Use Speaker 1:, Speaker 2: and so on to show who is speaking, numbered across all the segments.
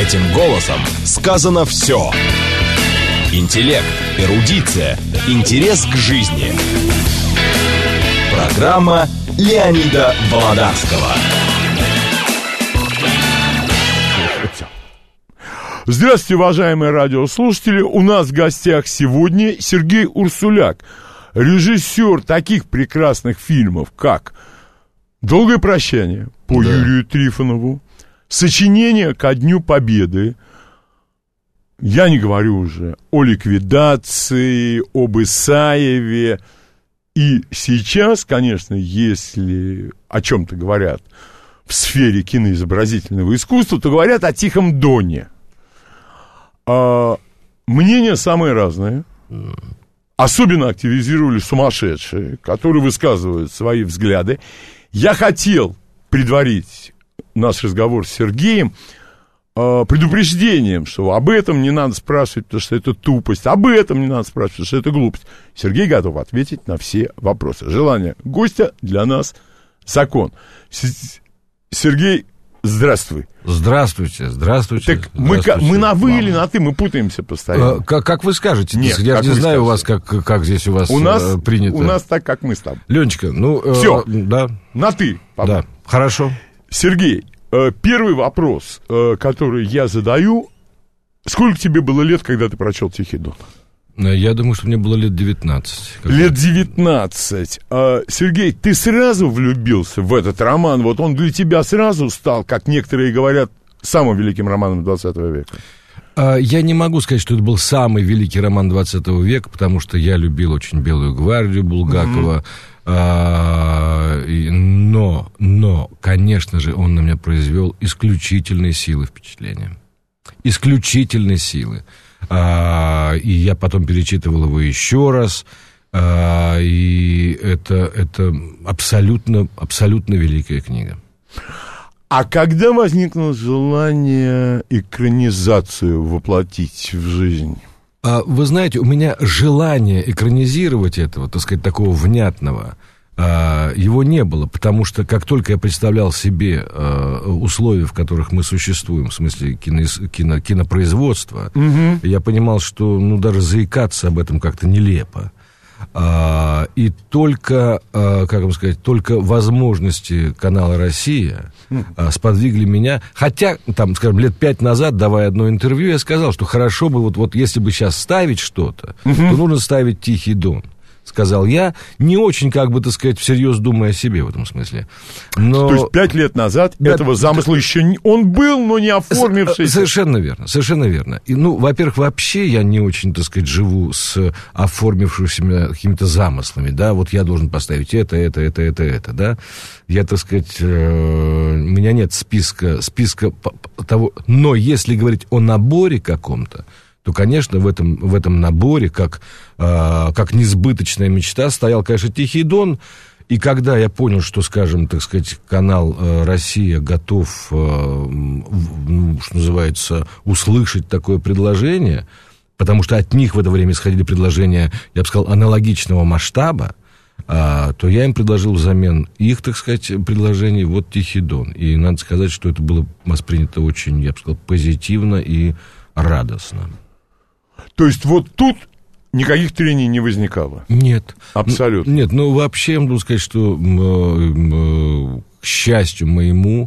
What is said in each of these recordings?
Speaker 1: Этим голосом сказано все. Интеллект, эрудиция, интерес к жизни. Программа Леонида Володарского.
Speaker 2: Здравствуйте, уважаемые радиослушатели. У нас в гостях сегодня Сергей Урсуляк, режиссер таких прекрасных фильмов, как «Долгое прощание» по Юрию Трифонову, «Сочинение ко Дню Победы». Я не говорю уже о ликвидации, об Исаеве. И сейчас, конечно, если о чем-то говорят в сфере киноизобразительного искусства, то говорят о Тихом Доне. Мнения самые разные. Особенно активизировали сумасшедшие, которые высказывают свои взгляды. Я хотел предварить наш разговор с Сергеем предупреждением, что об этом не надо спрашивать, потому что это тупость, об этом не надо спрашивать, потому что это глупость. Сергей готов ответить на все вопросы. Желание гостя для нас закон. Сергей, здравствуй.
Speaker 3: Здравствуйте.
Speaker 2: Так мы на вы или на ты, мы путаемся постоянно.
Speaker 3: Как вы скажете?
Speaker 2: Нет,
Speaker 3: я не знаю у вас, как здесь у вас принято.
Speaker 2: У нас так, как мы с тобой.
Speaker 3: Ленечка,
Speaker 2: все,
Speaker 3: да.
Speaker 2: На ты. Папа.
Speaker 3: Да, хорошо.
Speaker 2: Сергей, первый вопрос, который я задаю. Сколько тебе было лет, когда ты прочел «Тихий Дон»?
Speaker 3: Я думаю, что мне было лет 19.
Speaker 2: Лет 19. Сергей, ты сразу влюбился в этот роман? Вот он для тебя сразу стал, как некоторые говорят, самым великим романом 20 века?
Speaker 3: Я не могу сказать, что это был самый великий роман 20 века, потому что я любил очень «Белую гвардию» Булгакова. Но, конечно же, он на меня произвел исключительной силы впечатления. Исключительной силы. И я потом перечитывал его еще раз. И это абсолютно великая книга.
Speaker 2: А когда возникло желание экранизацию воплотить в жизнь?
Speaker 3: Вы знаете, у меня желание экранизировать этого, так сказать, такого внятного, его не было, потому что как только я представлял себе условия, в которых мы существуем, в смысле кинопроизводства, я понимал, что даже заикаться об этом как-то нелепо. И только, как вам сказать, только возможности канала «Россия» сподвигли меня, хотя, там, скажем, лет 5 назад, давая одно интервью, я сказал, что хорошо бы, вот если бы сейчас ставить что-то, то нужно ставить «Тихий Дон», сказал я, не очень, как бы, так сказать, всерьез думая о себе в этом смысле. Но...
Speaker 2: То есть 5 лет назад этого замысла еще не... Он был, но не оформившийся.
Speaker 3: Совершенно верно. И, во-первых, вообще я не очень, так сказать, живу с оформившимися какими-то замыслами, да, вот я должен поставить это, да. Я, так сказать, у меня нет списка того... Но если говорить о наборе каком-то, то, конечно, в этом наборе, как несбыточная мечта, стоял, конечно, «Тихий Дон». И когда я понял, что, скажем, так сказать, канал «Россия» готов, что называется, услышать такое предложение, потому что от них в это время исходили предложения, я бы сказал, аналогичного масштаба, то я им предложил взамен их, так сказать, предложений вот «Тихий Дон». И надо сказать, что это было воспринято очень, я бы сказал, позитивно и радостно.
Speaker 2: То есть вот тут никаких трений не возникало?
Speaker 3: Нет.
Speaker 2: Абсолютно?
Speaker 3: Нет, вообще я могу сказать, что, к счастью моему,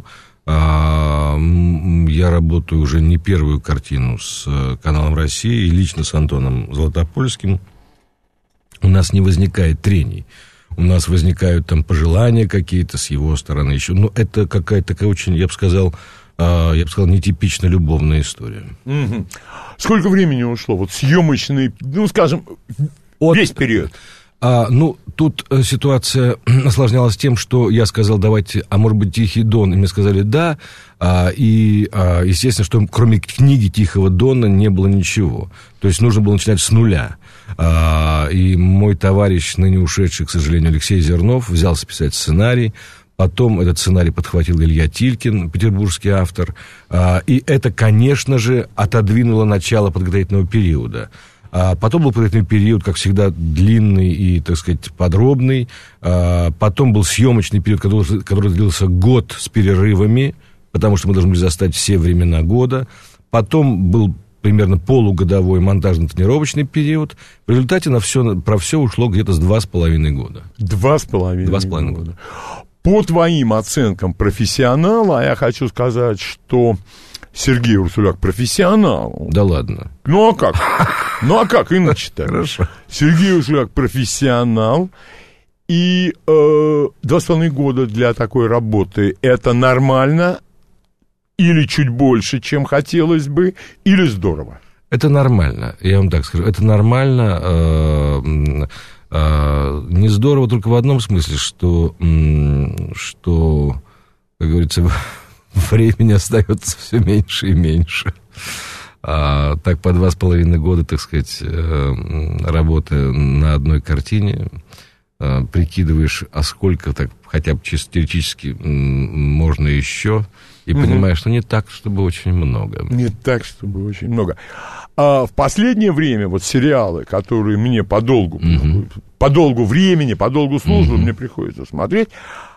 Speaker 3: я работаю уже не первую картину с каналом «Россия», и лично с Антоном Златопольским. У нас не возникает трений. У нас возникают там пожелания какие-то с его стороны еще. Но это какая-то такая очень, я бы сказал, нетипично любовная история.
Speaker 2: Угу. Сколько времени ушло? Вот съемочный, скажем, весь период.
Speaker 3: Тут ситуация осложнялась тем, что я сказал, давайте, может быть, «Тихий Дон», и мне сказали «да», естественно, что кроме книги «Тихого Дона» не было ничего. То есть нужно было начинать с нуля. И мой товарищ, ныне ушедший, к сожалению, Алексей Зернов, взялся писать сценарий. Потом этот сценарий подхватил Илья Тилькин, петербургский автор. И это, конечно же, отодвинуло начало подготовительного периода. Потом был подготовительный период, как всегда, длинный и, так сказать, подробный. Потом был съемочный период, который длился год с перерывами, потому что мы должны были застать все времена года. Потом был примерно полугодовой монтажно-тренировочный период. В результате про все ушло где-то с 2,5 года.
Speaker 2: 2,5 года. По твоим оценкам профессионала, я хочу сказать, что Сергей Урсуляк профессионал.
Speaker 3: Да ладно.
Speaker 2: Ну а как? Иначе-то.
Speaker 3: Хорошо.
Speaker 2: Сергей Урсуляк профессионал. И 2,5 года для такой работы — это нормально? Или чуть больше, чем хотелось бы, или здорово?
Speaker 3: Это нормально, я вам так скажу. Это нормально, не здорово только в одном смысле, что, как говорится, времени остается все меньше и меньше. Так по 2,5 года, так сказать, работы на одной картине, прикидываешь, а сколько, так хотя бы чисто теоретически, можно еще... И понимаешь, что не так, чтобы очень много.
Speaker 2: Не так, чтобы очень много. А в последнее время вот сериалы, которые мне по долгу времени, по долгу службы мне приходится смотреть,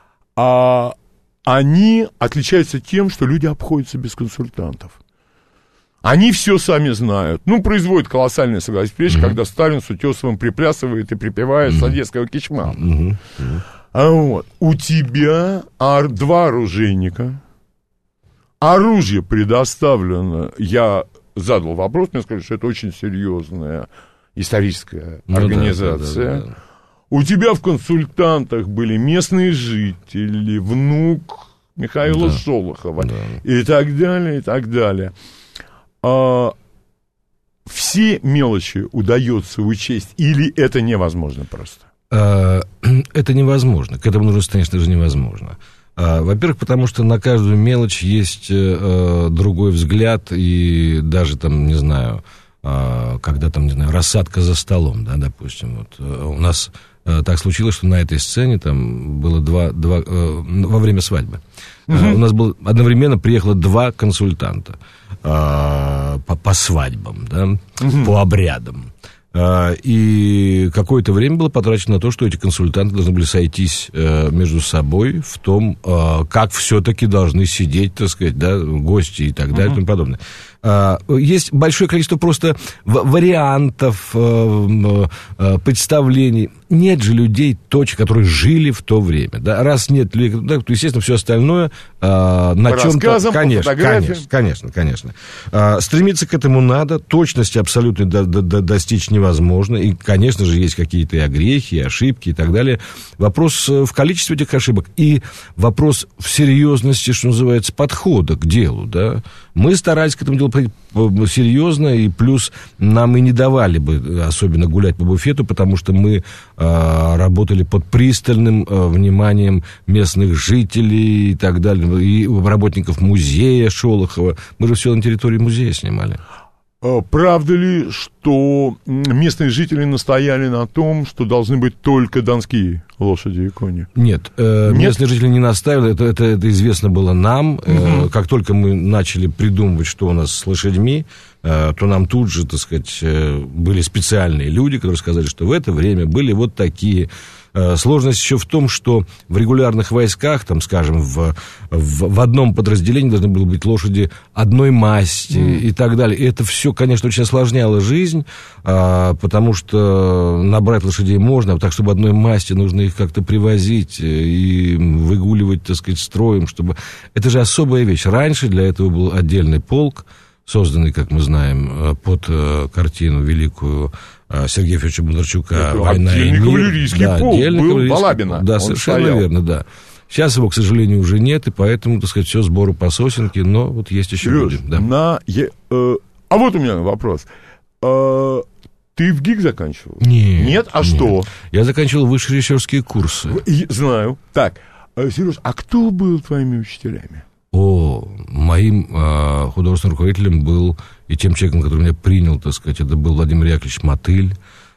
Speaker 2: они отличаются тем, что люди обходятся без консультантов. Они все сами знают. Ну, производят колоссальное, согласись, вещь, когда Сталин с Утесовым приплясывает и припевает с одесского кичма. Вот. У тебя 2 оружейника. Оружие предоставлено, я задал вопрос, мне сказали, что это очень серьезная историческая организация. Да. У тебя в консультантах были местные жители, внук Михаила Шолохова и так далее, и так далее. Все мелочи удается учесть, или это невозможно просто?
Speaker 3: Это невозможно, к этому нужно, конечно же, невозможно. Во-первых, потому что на каждую мелочь есть другой взгляд, и даже там, не знаю, когда там, не знаю, рассадка за столом, да, допустим, вот у нас так случилось, что на этой сцене там было во время свадьбы. У нас одновременно приехало 2 консультанта по свадьбам, да, по обрядам. И какое-то время было потрачено на то, что эти консультанты должны были сойтись между собой в том, как все-таки должны сидеть, так сказать, да, гости и так далее и тому подобное. Есть большое количество просто вариантов, представлений. Нет же людей, которые жили в то время. Да? Раз нет людей, то, естественно, все остальное на чем-то... Конечно. Стремиться к этому надо. Точности абсолютно достичь невозможно. И, конечно же, есть какие-то и огрехи, и ошибки, и так далее. Вопрос в количестве этих ошибок и вопрос в серьезности, что называется, подхода к делу. Да? Мы старались к этому делу серьезно, и плюс нам и не давали бы особенно гулять по буфету, потому что мы работали под пристальным вниманием местных жителей и так далее, и работников музея Шолохова. Мы же все на территории музея снимали.
Speaker 2: Правда ли, что местные жители настояли на том, что должны быть только донские лошади и кони?
Speaker 3: Нет, местные жители не настаивали, это известно было нам. Как только мы начали придумывать, что у нас с лошадьми, то нам тут же, так сказать, были специальные люди, которые сказали, что в это время были вот такие. Сложность еще в том, что в регулярных войсках, там, скажем, в одном подразделении должны были быть лошади одной масти и так далее. И это все, конечно, очень осложняло жизнь, потому что набрать лошадей можно, а так, чтобы одной масти, нужно их как-то привозить и выгуливать, так сказать, строем, чтобы... Это же особая вещь. Раньше для этого был отдельный полк, созданный, как мы знаем, под картину великую Сергея Федоровича Бондарчука «Война и мир».
Speaker 2: Кавалерийский полк был Балабина.
Speaker 3: Да, совершенно верно, да. Сейчас его, к сожалению, уже нет, и поэтому, так сказать, все сбору по сосенке, но вот есть еще люди. Да.
Speaker 2: А вот у меня вопрос. Ты в ГИК заканчивал?
Speaker 3: Нет.
Speaker 2: А что?
Speaker 3: Я заканчивал высшие режиссерские курсы.
Speaker 2: Знаю. Так, Сереж, а кто был твоими учителями?
Speaker 3: Моим художественным руководителем был и тем человеком, который меня принял, так сказать, это был Владимир Яковлевич Мотыль,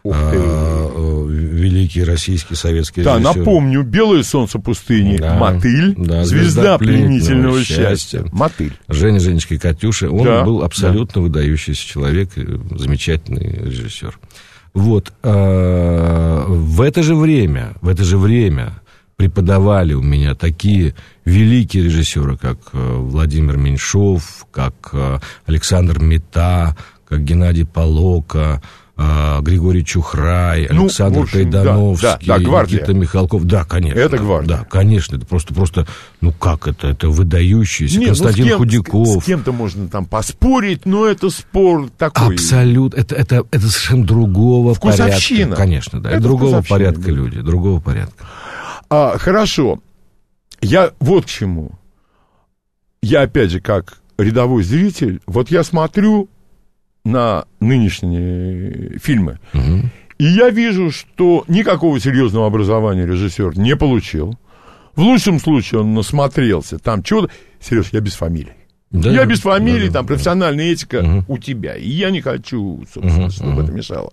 Speaker 3: великий российский советский режиссер.
Speaker 2: Да, напомню, «Белое солнце пустыни», да, Мотыль, да, «Звезда пленительного счастья», Мотыль.
Speaker 3: Женечка и Катюша, он был абсолютно выдающийся человек, замечательный режиссер. Вот, в это же время преподавали у меня такие великие режиссеры, как Владимир Меньшов, как Александр Мета, как Геннадий Полока, Григорий Чухрай, Александр Кайдановский, Никита Михалков. Да, конечно.
Speaker 2: Это гвардия.
Speaker 3: Да, конечно. Это просто, как это выдающийся. Нет, Константин Худяков.
Speaker 2: С кем-то можно там поспорить, но это спор такой.
Speaker 3: Абсолютно. Это совершенно другого
Speaker 2: вкусовщина.
Speaker 3: Порядка. Конечно, да. Это другого порядка люди, другого порядка.
Speaker 2: Хорошо. Я вот к чему. Я, опять же, как рядовой зритель, вот я смотрю на нынешние фильмы, и я вижу, что никакого серьезного образования режиссер не получил. В лучшем случае он насмотрелся. Там чего-то... Сереж, я без фамилий. Да, я без фамилий, там профессиональная этика у тебя. И я не хочу, собственно, чтобы это мешало.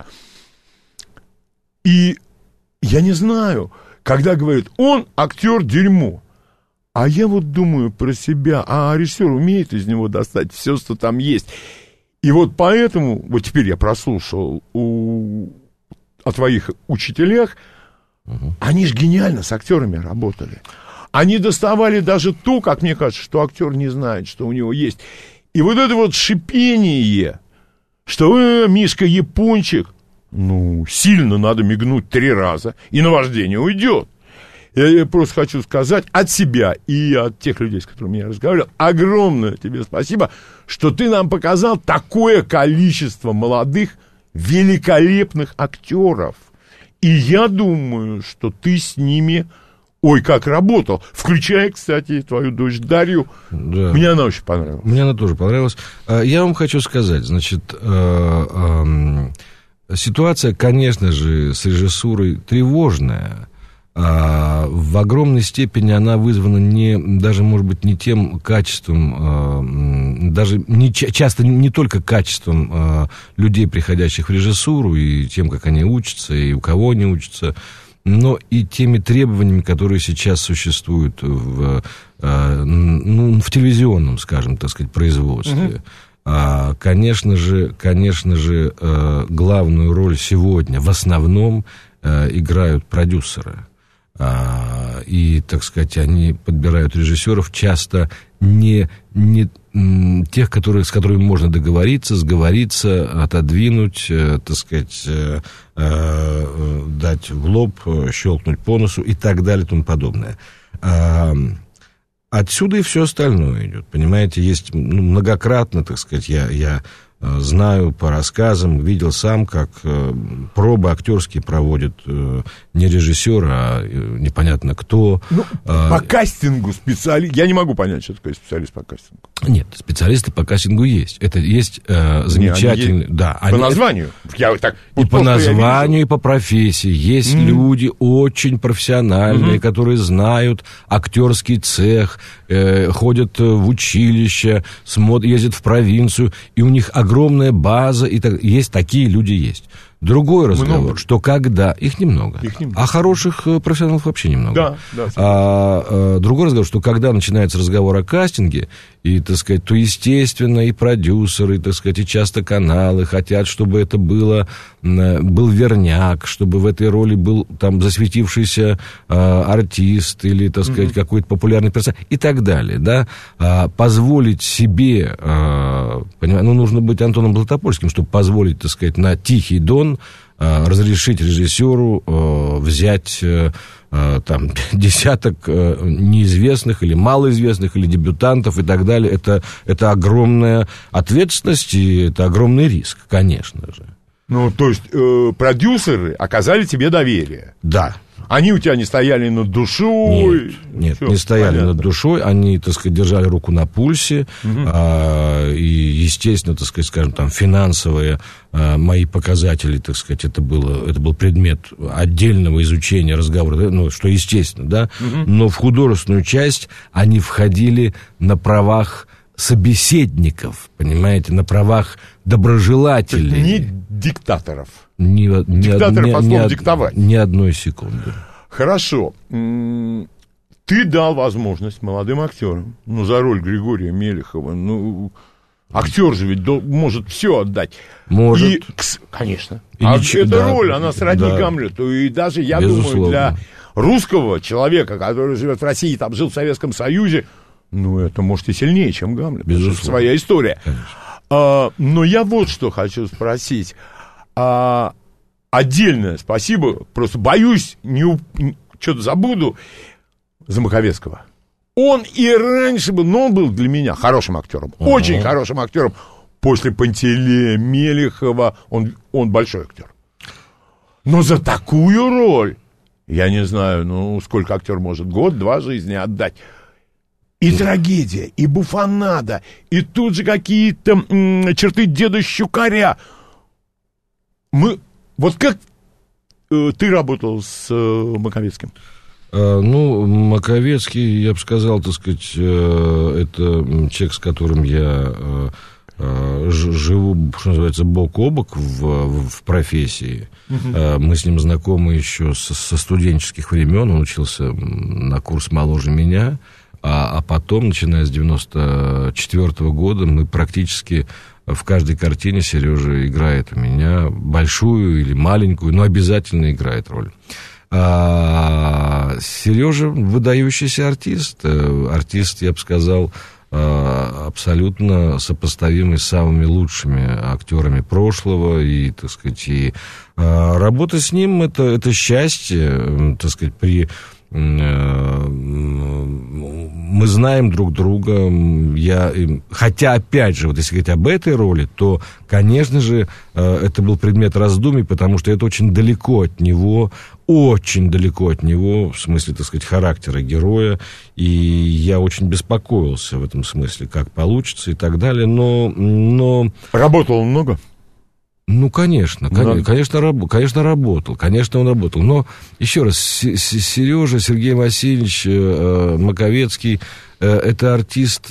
Speaker 2: И я не знаю, когда говорят, он актер дерьмо. А я вот думаю про себя, а режиссер умеет из него достать все, что там есть. И вот поэтому, вот теперь я прослушал о твоих учителях, они же гениально с актерами работали. Они доставали даже то, как мне кажется, что актер не знает, что у него есть. И вот это вот шипение, что Мишка Япончик, сильно надо мигнуть 3 раза, и наваждение уйдет. Я просто хочу сказать от себя и от тех людей, с которыми я разговаривал, огромное тебе спасибо, что ты нам показал такое количество молодых, великолепных актеров. И я думаю, что ты с ними, как работал, включая, кстати, твою дочь Дарью. Да. Мне она очень понравилась.
Speaker 3: Мне она тоже понравилась. Я вам хочу сказать, значит, ситуация, конечно же, с режиссурой тревожная. В огромной степени она вызвана даже, может быть, не тем качеством, даже часто не только качеством людей, приходящих в режиссуру, и тем, как они учатся, и у кого они учатся, но и теми требованиями, которые сейчас существуют в телевизионном, скажем, так сказать, производстве. Конечно же, главную роль сегодня в основном играют продюсеры. И, так сказать, они подбирают режиссеров часто не тех, с которыми можно договориться, сговориться, отодвинуть, так сказать, дать в лоб, щелкнуть по носу и так далее и тому подобное. Отсюда и все остальное идет, понимаете, есть многократно, так сказать, я знаю по рассказам, видел сам, как пробы актерские проводят не режиссер, а непонятно кто.
Speaker 2: По кастингу специалист. Я не могу понять, что такое специалист по кастингу.
Speaker 3: Нет, специалисты по кастингу есть. Это есть замечательные.
Speaker 2: По названию.
Speaker 3: И по названию, и по профессии. Есть люди очень профессиональные, которые знают актерский цех, ходят в училище, ездят в провинцию, и у них огромная база, и есть такие люди есть. Другой разговор, что когда... Их немного. А хороших профессионалов вообще немного. Другой разговор, что когда начинается разговор о кастинге, и, так сказать, то, естественно, и продюсеры, и, так сказать, и часто каналы хотят, чтобы это был верняк, чтобы в этой роли был там засветившийся артист или, так сказать, какой-то популярный персонаж и так далее, да. Позволить себе, нужно быть Антоном Златопольским, чтобы позволить, так сказать, на Тихий Дон разрешить режиссеру взять там десяток неизвестных или малоизвестных или дебютантов и так далее. Это огромная ответственность и это огромный риск, конечно же.
Speaker 2: То есть продюсеры оказали тебе доверие.
Speaker 3: Да.
Speaker 2: Они у тебя не стояли над душой?
Speaker 3: Нет, не стояли над душой, они, так сказать, держали руку на пульсе, и, естественно, так сказать, скажем, там, финансовые мои показатели, так сказать, это был предмет отдельного изучения, разговора, что естественно, да, но в художественную часть они входили на правах собеседников, понимаете, на правах доброжелателей.
Speaker 2: Не диктаторов.
Speaker 3: Диктаторы
Speaker 2: по слову диктовать.
Speaker 3: Ни одной секунды.
Speaker 2: Хорошо. Ты дал возможность молодым актерам, за роль Григория Мелехова, актер же ведь может все отдать.
Speaker 3: Может.
Speaker 2: Конечно. Эта роль, она сродни Гамлету. И даже, я думаю, для русского человека, который живет в России, там жил в Советском Союзе, ну, это, может, и сильнее, чем Гамлет.
Speaker 3: Безусловно.
Speaker 2: Это своя история. Но я вот что хочу спросить. Отдельное спасибо, просто боюсь, что-то забуду, за Маковецкого. Он и раньше был, но он был для меня хорошим актером, очень хорошим актером. После Пантелея, Мелехова он большой актер. Но за такую роль, я не знаю, ну, сколько актер может год-два жизни отдать. И трагедия, и буфонада, и тут же какие-то черты деда Щукаря. Вот как ты работал с Маковецким?
Speaker 3: Ну, Маковецкий, я бы сказал, так сказать, это человек, с которым я живу, что называется, бок о бок в профессии. Мы с ним знакомы еще со студенческих времен. Он учился на курс моложе меня. А потом, начиная с 94 года, мы практически в каждой картине Сережа играет у меня большую или маленькую, но обязательно играет роль. Сережа выдающийся артист. Артист, я бы сказал, абсолютно сопоставимый с самыми лучшими актерами прошлого. И, так сказать, и работа с ним это счастье, так сказать, мы знаем друг друга, хотя, опять же, вот если говорить об этой роли, то, конечно же, это был предмет раздумий, потому что это очень далеко от него, в смысле, так сказать, характера героя, и я очень беспокоился в этом смысле, как получится и так далее, но...
Speaker 2: Работал он много?
Speaker 3: Ну, конечно, работал, конечно, он работал. Но, еще раз, Сережа, Сергей Васильевич Маковецкий, это артист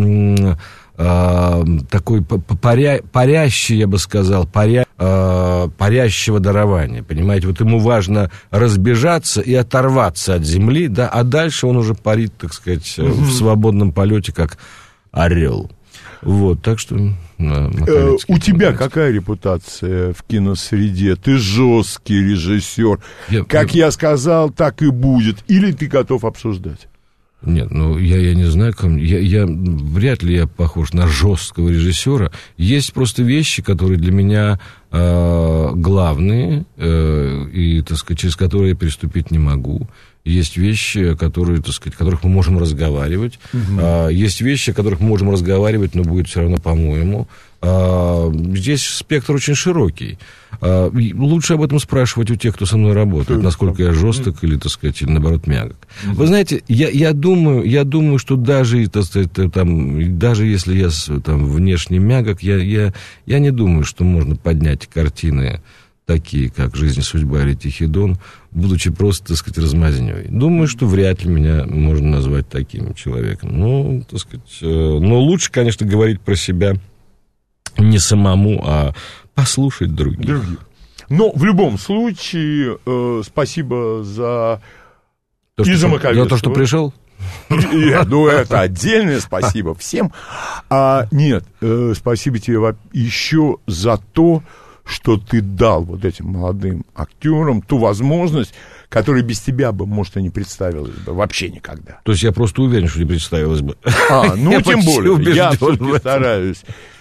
Speaker 3: такой парящий, я бы сказал, парящего дарования, понимаете? Вот ему важно разбежаться и оторваться от земли, да, а дальше он уже парит, так сказать, в свободном полете, как орел. Вот, так что...
Speaker 2: У тебя какая репутация в киносреде? Ты жесткий режиссер. Как я сказал, так и будет. Или ты готов обсуждать?
Speaker 3: Нет, ну, я не знаю, вряд ли я похож на жесткого режиссера. Есть просто вещи, которые для меня главные, и, так сказать, через которые я переступить не могу. Есть вещи, которые, так сказать, о которых мы можем разговаривать. Есть вещи, о которых мы можем разговаривать, но будет все равно, по-моему. Здесь спектр очень широкий. Лучше об этом спрашивать у тех, кто со мной работает, насколько я жесток или, так сказать, или, наоборот, мягок. Вы знаете, я думаю, что даже, так сказать, даже если я там внешне мягок, я не думаю, что можно поднять картины такие, как «Жизнь, судьба» или «Тихий Дон», будучи просто, так сказать, размазнёй. Думаю, что вряд ли меня можно назвать таким человеком. Ну, так сказать, но лучше, конечно, говорить про себя не самому, а послушать других.
Speaker 2: Но в любом случае, спасибо за...
Speaker 3: За то, что пришел?
Speaker 2: Ну, это отдельное спасибо всем. Нет, спасибо тебе еще за то, что ты дал вот этим молодым актерам ту возможность, которая без тебя бы, может, и не представилась бы вообще никогда.
Speaker 3: То есть я просто уверен, что не представилась бы.
Speaker 2: Ну, тем более, я все-таки стараюсь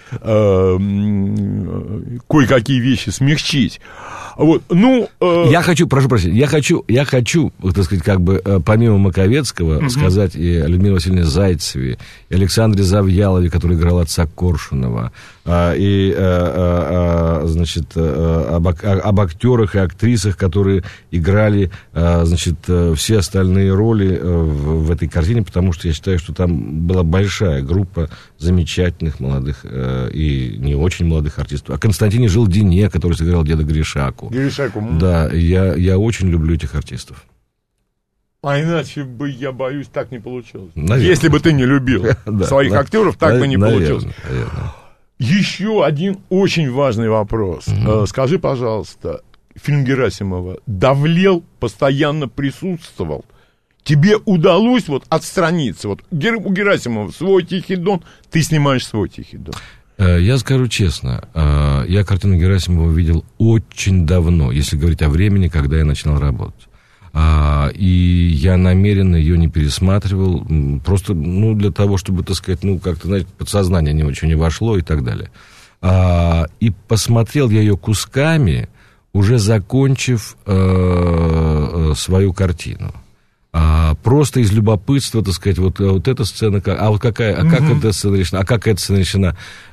Speaker 2: кое-какие вещи смягчить. Вот, ну...
Speaker 3: Я хочу, прошу прощения, я хочу, так сказать, как бы, помимо Маковецкого, сказать и о Людмиле Васильевне Зайцеве, и Александре Завьялове, который играл отца Коршунова, и, значит, об актерах и актрисах, которые играли, значит, все остальные роли в этой картине, потому что я считаю, что там была большая группа замечательных молодых и не очень молодых артистов. О Константине Желдине, который сыграл деда Гришаку. Да, я очень люблю этих артистов.
Speaker 2: А иначе бы, я боюсь, так не получилось. Наверное. Если бы ты не любил своих актеров, так бы не получилось.
Speaker 3: Наверное.
Speaker 2: Еще один очень важный вопрос. Скажи, пожалуйста, фильм Герасимова давлел, постоянно присутствовал? Тебе удалось вот отстраниться? Вот у Герасимова свой «Тихий Дон», ты снимаешь свой «Тихий Дон».
Speaker 3: Я скажу честно, я картину Герасимова видел очень давно, если говорить о времени, когда я начинал работать. И я намеренно ее не пересматривал, просто, для того, чтобы, так сказать, как-то, знаете, подсознание не очень не вошло и так далее. И посмотрел я ее кусками, уже закончив свою картину. Просто из любопытства, так сказать, вот эта сцена, как эта сцена решена, как эта сцена решена.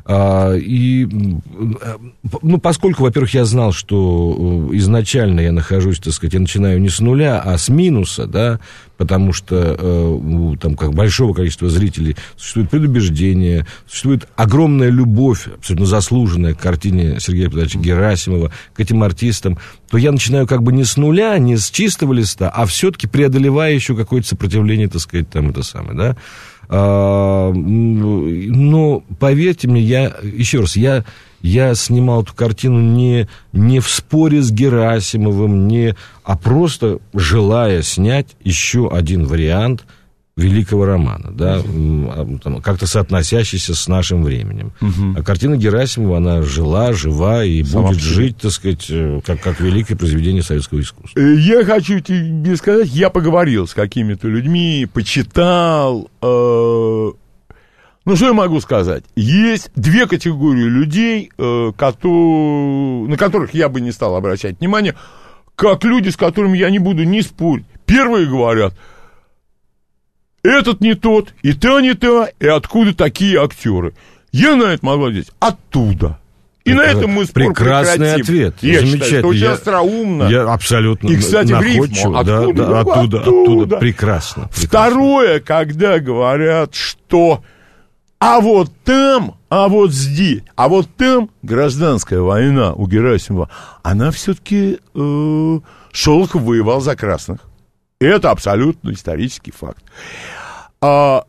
Speaker 3: Поскольку, во-первых, я знал, что изначально я нахожусь, так сказать, я начинаю не с нуля, а с минуса, да, потому что там, как большого количества зрителей, существует предубеждение, существует огромная любовь, абсолютно заслуженная, к картине Сергея Петровича Герасимова, к этим артистам, то я начинаю как бы не с нуля, не с чистого листа, а все-таки преодолевая еще какое-то сопротивление, так сказать, там это самое, да. Но, поверьте мне, я снимал эту картину не в споре с Герасимовым, а просто желая снять еще один вариант великого романа, да, как-то соотносящийся с нашим временем. А картина Герасимова, она жива и будет жить, так сказать, как великое произведение советского искусства.
Speaker 2: Я хочу тебе сказать, я поговорил с какими-то людьми, почитал. Что я могу сказать? Есть две категории людей, на которых я бы не стал обращать внимание, как люди, с которыми я не буду ни спорить. Первые говорят: этот не тот, и та не та, и откуда такие актеры? Я на это могу ответить: оттуда. И на этом мы спор
Speaker 3: прекрасный
Speaker 2: прекратим.
Speaker 3: Ответ.
Speaker 2: Я
Speaker 3: замечательно.
Speaker 2: считаю, что очень остроумно.
Speaker 3: Я абсолютно
Speaker 2: и, кстати, в рифму.
Speaker 3: Оттуда. Прекрасно.
Speaker 2: Второе, когда говорят, что а вот там, а вот здесь, а вот там гражданская война у Герасимова, она все-таки Шолохов воевал за красных. Это абсолютно исторический факт. А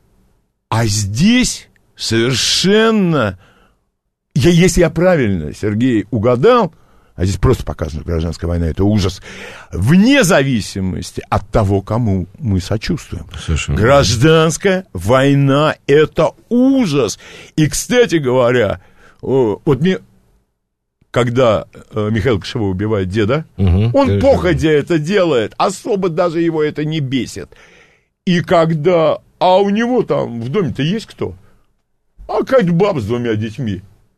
Speaker 2: здесь совершенно... Если я правильно, Сергей, угадал, а здесь просто показано, что гражданская война — это ужас, вне зависимости от того, кому мы сочувствуем. Совершенно. Гражданская война — это ужас. И, кстати говоря, вот мне... Когда Михаил Кошевой убивает деда, он походя это делает, особо даже его это не бесит. И когда... А у него там в доме-то есть кто? А какая-то баба с 2 детьми.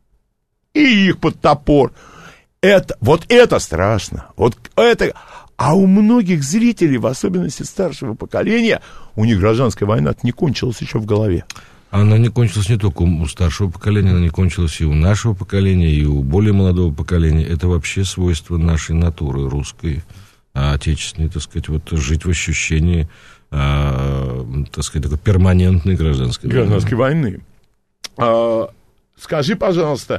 Speaker 2: И их под топор. Вот это страшно. Вот это... А у многих зрителей, в особенности старшего поколения, у них гражданская война не кончилась еще в голове.
Speaker 3: Она не кончилась не только у старшего поколения, она не кончилась и у нашего поколения, и у более молодого поколения. Это вообще свойство нашей натуры русской, отечественной, так сказать, вот жить в ощущении, так сказать, такой перманентной гражданской
Speaker 2: войны. Скажи, пожалуйста,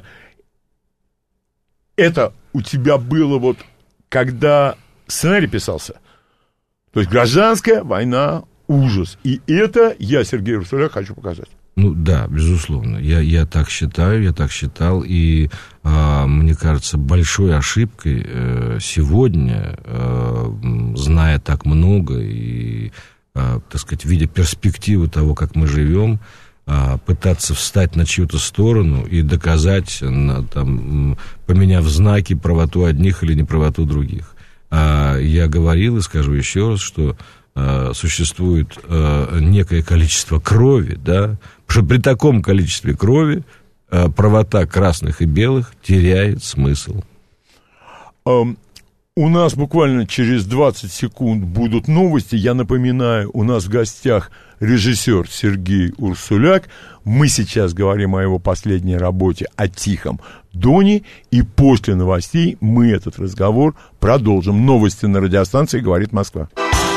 Speaker 2: это у тебя было вот, когда сценарий писался? То есть гражданская война — ужас. И это я, Сергей Урсуляк, хочу показать.
Speaker 3: Да, безусловно. Я так считаю, я так считал. И мне кажется, большой ошибкой сегодня, зная так много и, так сказать, видя перспективы того, как мы живем, пытаться встать на чью-то сторону и доказать, поменяв знаки, правоту одних или неправоту других. Я говорил и скажу еще раз, что существует некое количество крови, да, потому что при таком количестве крови правота красных и белых теряет смысл.
Speaker 2: У нас буквально через 20 секунд будут новости. Я напоминаю, у нас в гостях режиссер Сергей Урсуляк. Мы сейчас говорим о его последней работе, о «Тихом Доне». И после новостей мы этот разговор продолжим. Новости на радиостанции «Говорит Москва».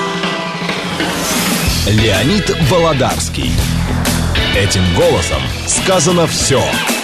Speaker 1: Леонид Володарский. Этим голосом сказано все.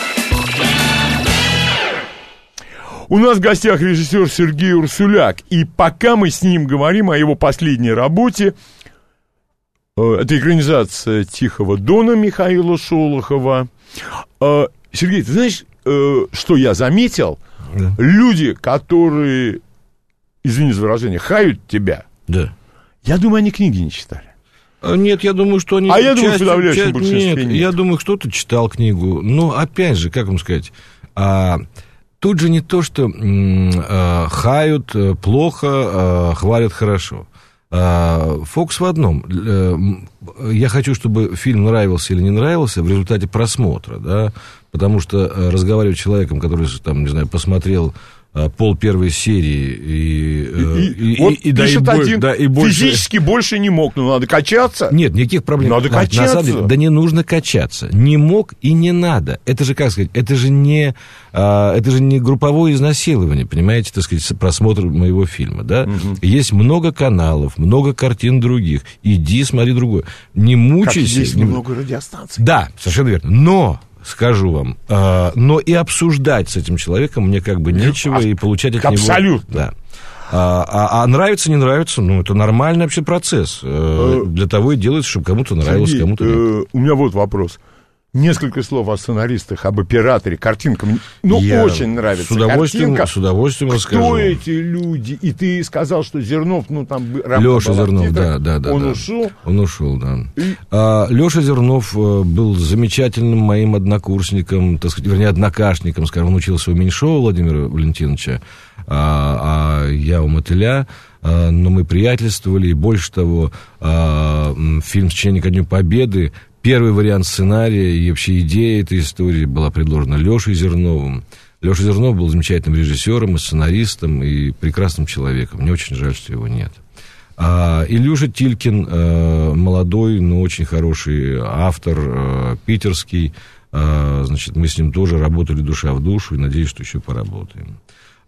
Speaker 2: У нас в гостях режиссер Сергей Урсуляк. И пока мы с ним говорим о его последней работе, это экранизация «Тихого Дона» Михаила Шолохова. Сергей, ты знаешь, что я заметил? Да. Люди, которые, извини за выражение, хают тебя,
Speaker 3: да.
Speaker 2: Я думаю, они книги не читали.
Speaker 3: Нет, я думаю, что они...
Speaker 2: я думаю, в подавляющем большинстве нет.
Speaker 3: Я думаю, кто-то читал книгу. Но, опять же, как вам сказать, тут же не то, что хают плохо, хвалят хорошо. Фокус в одном. Я хочу, чтобы фильм нравился или не нравился в результате просмотра, да, потому что разговаривать с человеком, который, там, не знаю, посмотрел пол первой серии
Speaker 2: и пишет один, да, и физически больше не мог, но надо качаться.
Speaker 3: Нет, никаких проблем.
Speaker 2: Надо качаться.
Speaker 3: На самом деле, да не нужно качаться. Не мог и не надо. Это же, как сказать, это же не групповое изнасилование, понимаете, так сказать, просмотр моего фильма, да? Угу. Есть много каналов, много картин других. Иди, смотри другое. Не мучайся.
Speaker 2: Как есть немного радиостанций.
Speaker 3: Да, совершенно верно. Но... Скажу вам, но и обсуждать с этим человеком мне как бы нечего, и получать от него...
Speaker 2: Абсолютно.
Speaker 3: Да. А нравится, не нравится, ну, это нормальный вообще процесс. Для того и делается, чтобы кому-то нравилось,
Speaker 2: Сергей,
Speaker 3: кому-то нет.
Speaker 2: У меня вот вопрос. Несколько слов о сценаристах, об операторе. Картинка мне очень нравится.
Speaker 3: С удовольствием расскажу.
Speaker 2: Кто эти люди? И ты сказал, что Зернов, ну, там...
Speaker 3: Леша Зернов, да.
Speaker 2: Он ушел?
Speaker 3: Он ушел, да. Леша Зернов был замечательным моим однокурсником, так сказать, вернее, однокашником, скажем, он учился у Меньшова Владимира Валентиновича, а я у Мотыля. Но мы приятельствовали, и больше того, фильм «Сочинение ко Дню Победы», первый вариант сценария и вообще идея этой истории была предложена Лешей Зерновым. Леша Зернов был замечательным режиссером и сценаристом, и прекрасным человеком. Мне очень жаль, что его нет. Илюша Тилькин, молодой, но очень хороший автор, питерский. Значит, мы с ним тоже работали душа в душу, и надеюсь, что еще поработаем.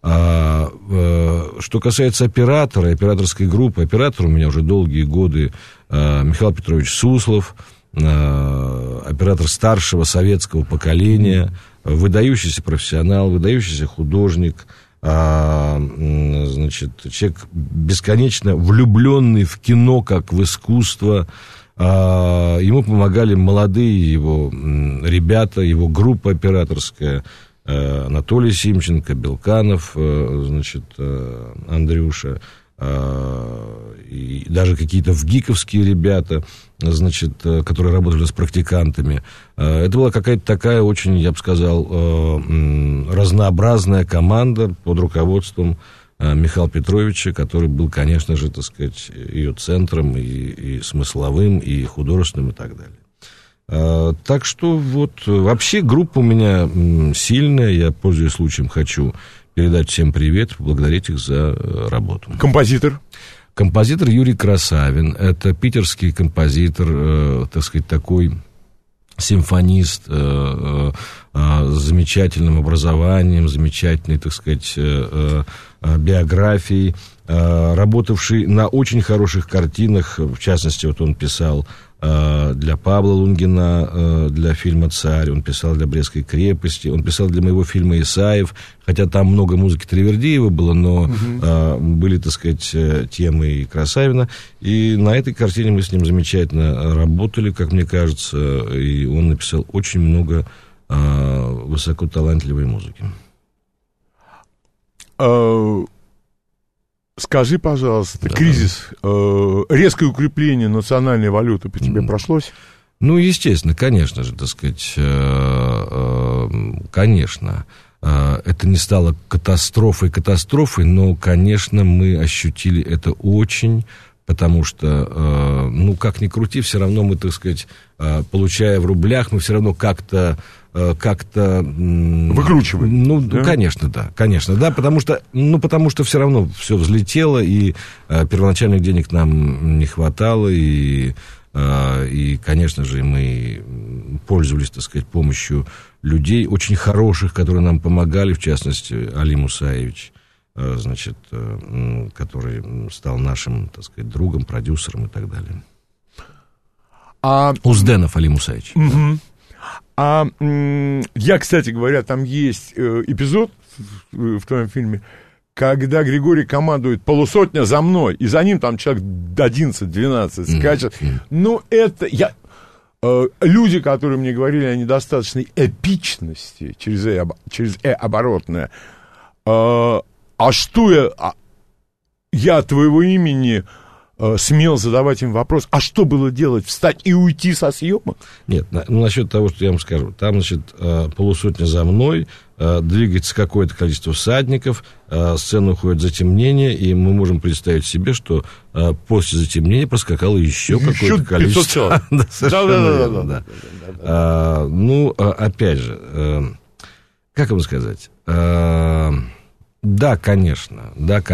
Speaker 3: Что касается оператора, операторской группы, оператор у меня уже долгие годы Михаил Петрович Суслов, оператор старшего советского поколения, выдающийся профессионал, выдающийся художник, значит, человек бесконечно влюбленный в кино, как в искусство. Ему помогали молодые его ребята, его группа операторская, Анатолий Симченко, Белканов, значит, Андрюша, и даже какие-то вгиковские ребята, значит, которые работали с практикантами. Это была какая-то такая очень, я бы сказал, разнообразная команда под руководством Михаила Петровича, который был, конечно же, так сказать, ее центром и смысловым, и художественным, и так далее. Так что вот вообще группа у меня сильная, я, пользуясь случаем, хочу передать всем привет, поблагодарить их за работу.
Speaker 2: Композитор?
Speaker 3: Композитор Юрий Красавин, это питерский композитор, так сказать, такой симфонист с замечательным образованием, замечательной, так сказать, биографией, работавший на очень хороших картинах, в частности, вот он писал для Павла Лунгина, для фильма «Царь», он писал для «Брестской крепости», он писал для моего фильма «Исаев», хотя там много музыки Тривердиева было, но были, так сказать, темы и Красавина, и на этой картине мы с ним замечательно работали, как мне кажется, и он написал очень много высокоталантливой музыки.
Speaker 2: Скажи, пожалуйста, кризис, резкое укрепление национальной валюты по тебе прошлось?
Speaker 3: Ну, естественно, конечно же, так сказать, конечно. Это не стало катастрофой, но, конечно, мы ощутили это очень, потому что, ну, как ни крути, все равно мы, так сказать, получая в рублях, мы все равно как-то
Speaker 2: выкручиваем.
Speaker 3: Ну, да? Конечно, да, потому что все равно все взлетело, и первоначальных денег нам не хватало, и, конечно же, мы пользовались, так сказать, помощью людей очень хороших, которые нам помогали, в частности, Али Мусаевич, значит, который стал нашим, так сказать, другом, продюсером и так далее. Узденов Али Мусаевич.
Speaker 2: Угу. Я, кстати говоря, там есть эпизод в твоем фильме, когда Григорий командует полусотня за мной, и за ним там человек 11-12 скачет. Ну, это... люди, которые мне говорили о недостаточной эпичности через оборотное, что я от твоего имени смел задавать им вопрос, а что было делать, встать и уйти со съемок?
Speaker 3: Нет, насчет того, что я вам скажу. Там, значит, полусотня за мной, двигается какое-то количество всадников, сцена уходит в затемнение, и мы можем представить себе, что после затемнения проскакало еще какое-то количество. Да. Ну, опять же, как вам сказать? Да, конечно.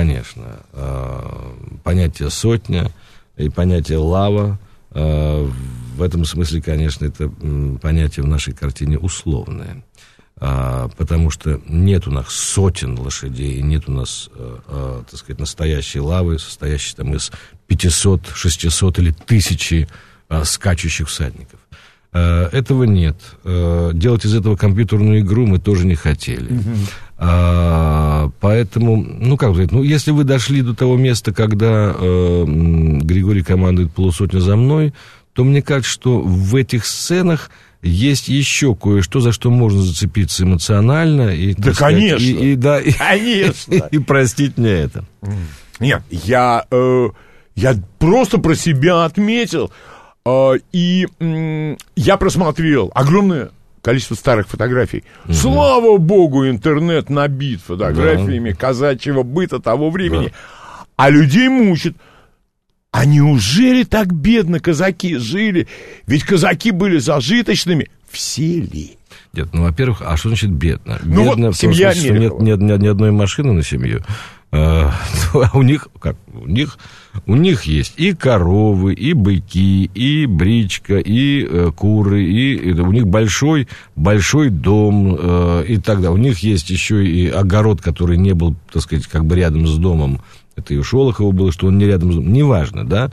Speaker 3: Понятие сотня и понятие лава, в этом смысле, конечно, это понятие в нашей картине условное. Потому что нет у нас сотен лошадей, нет у нас, так сказать, настоящей лавы, состоящей там из 500, 600 или 1000 скачущих всадников. Этого нет. Делать из этого компьютерную игру мы тоже не хотели. Поэтому, ну, как сказать, если вы дошли до того места, когда Григорий командует полусотню за мной, то мне кажется, что в этих сценах есть еще кое-что, за что можно зацепиться эмоционально. И,
Speaker 2: да, сказать, конечно. Конечно.
Speaker 3: И простить мне это.
Speaker 2: Нет, я просто про себя отметил. И я просмотрел огромное количество старых фотографий. Слава богу, интернет набит фотографиями казачьего быта того времени. А людей мучит. А неужели так бедно казаки жили? Ведь казаки были зажиточными. Все ли?
Speaker 3: Нет, во-первых, а что значит бедно?
Speaker 2: Бедно в том смысле, что
Speaker 3: нет ни одной машины на семью. У них есть и коровы, и быки, и бричка, и куры, и у них большой дом и так далее. У них есть еще и огород, который не был, так сказать, как бы рядом с домом. Это и у Шолохова было, что он не рядом с домом. Неважно, да?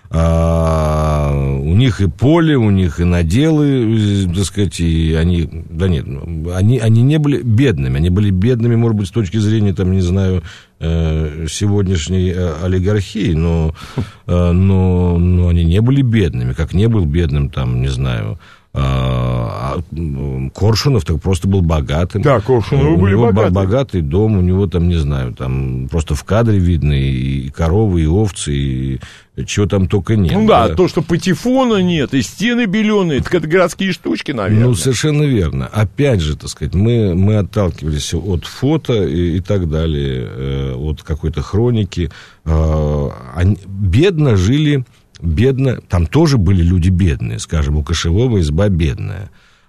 Speaker 3: У них и поле, у них и наделы, так сказать, и они... Да нет, они не были бедными. Они были бедными, может быть, с точки зрения, там, не знаю, сегодняшней олигархии, но они не были бедными. Как не был бедным, там, не знаю... Коршунов так просто был богатым.
Speaker 2: Да, Коршуновы были богатые.
Speaker 3: Богатый дом, у него там, не знаю, там просто в кадре видно и коровы, и овцы, и чего там только нет.
Speaker 2: Ну да, то, что патефона нет, и стены беленые, так это городские штучки, наверное.
Speaker 3: Ну, совершенно верно. Опять же, так сказать, мы отталкивались от фото и так далее, от какой-то хроники. Бедно жили... Бедно, там тоже были люди бедные, скажем, у Кошевого изба бедная,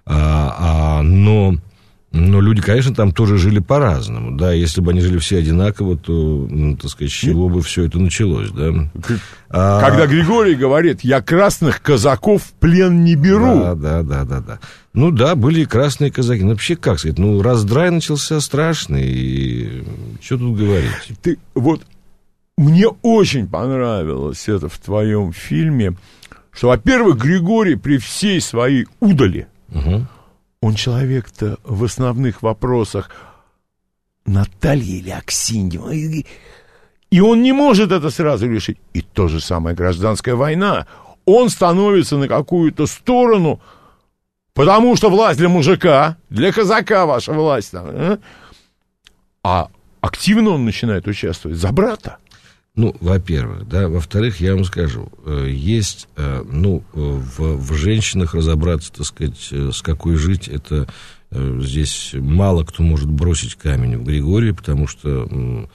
Speaker 3: но люди, конечно, там тоже жили по-разному, да, если бы они жили все одинаково, то, так сказать, с чего бы все это началось, да.
Speaker 2: Когда Григорий говорит, я красных казаков в плен не беру.
Speaker 3: Да. Ну да, были и красные казаки, но вообще, как сказать, раздрай начался страшный, и что тут говорить?
Speaker 2: Мне очень понравилось это в твоем фильме, что, во-первых, Григорий при всей своей удали, он человек-то в основных вопросах Наталья или Аксиньева, и он не может это сразу решить. И то же самое гражданская война. Он становится на какую-то сторону, потому что власть для мужика, для казака ваша власть там, а активно он начинает участвовать за брата.
Speaker 3: Во-первых, да, во-вторых, я вам скажу, есть, в женщинах разобраться, так сказать, с какой жить, это здесь мало кто может бросить камень в Григория, потому что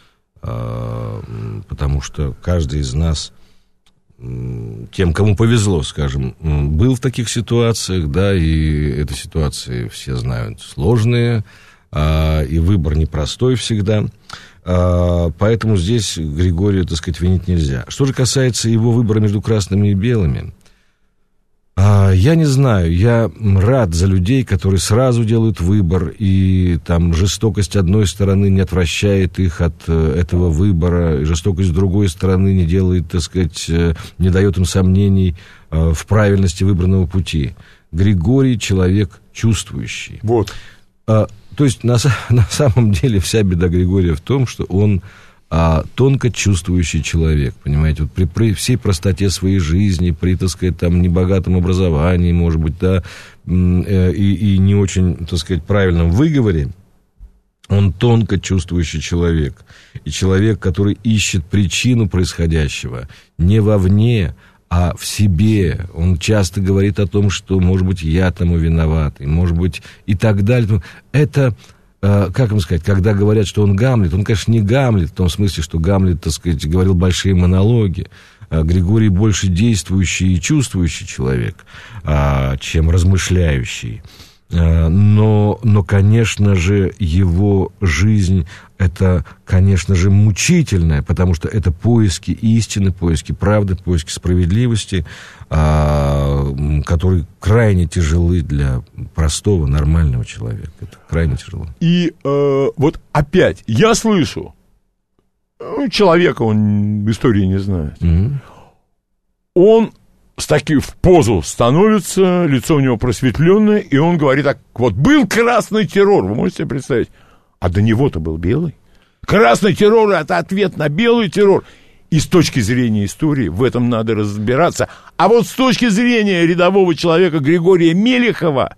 Speaker 3: каждый из нас, тем, кому повезло, скажем, был в таких ситуациях, да, и эти ситуации, все знают, сложные, и выбор непростой всегда. Поэтому здесь Григория, так сказать, винить нельзя. Что же касается его выбора между красными и белыми, я не знаю, я рад за людей, которые сразу делают выбор, и там жестокость одной стороны не отвращает их от этого выбора, и жестокость с другой стороны не делает, так сказать, не дает им сомнений в правильности выбранного пути. Григорий человек чувствующий.
Speaker 2: Вот.
Speaker 3: То есть, на самом деле, вся беда Григория в том, что он тонко чувствующий человек, понимаете, вот при всей простоте своей жизни, при, так сказать, там, небогатом образовании, может быть, да, и не очень, так сказать, правильном выговоре, Он тонко чувствующий человек. И человек, который ищет причину происходящего не вовне, а в себе. Он часто говорит о том, что, может быть, я тому виноват, и, может быть, и так далее. Это, как вам сказать, когда говорят, что он Гамлет, он, конечно, не Гамлет, в том смысле, что Гамлет, так сказать, говорил большие монологи. Григорий больше действующий и чувствующий человек, чем размышляющий. Но, конечно же, его жизнь, это, конечно же, мучительная, потому что это поиски истины, поиски правды, поиски справедливости, которые крайне тяжелы для простого, нормального человека. Это крайне тяжело.
Speaker 2: И вот опять, я слышу, человека он истории не знает, он в позу становится, лицо у него просветленное, и он говорит так: вот был красный террор, вы можете себе представить? А до него-то был белый. Красный террор — это ответ на белый террор. И с точки зрения истории в этом надо разбираться. А вот с точки зрения рядового человека Григория Мелехова,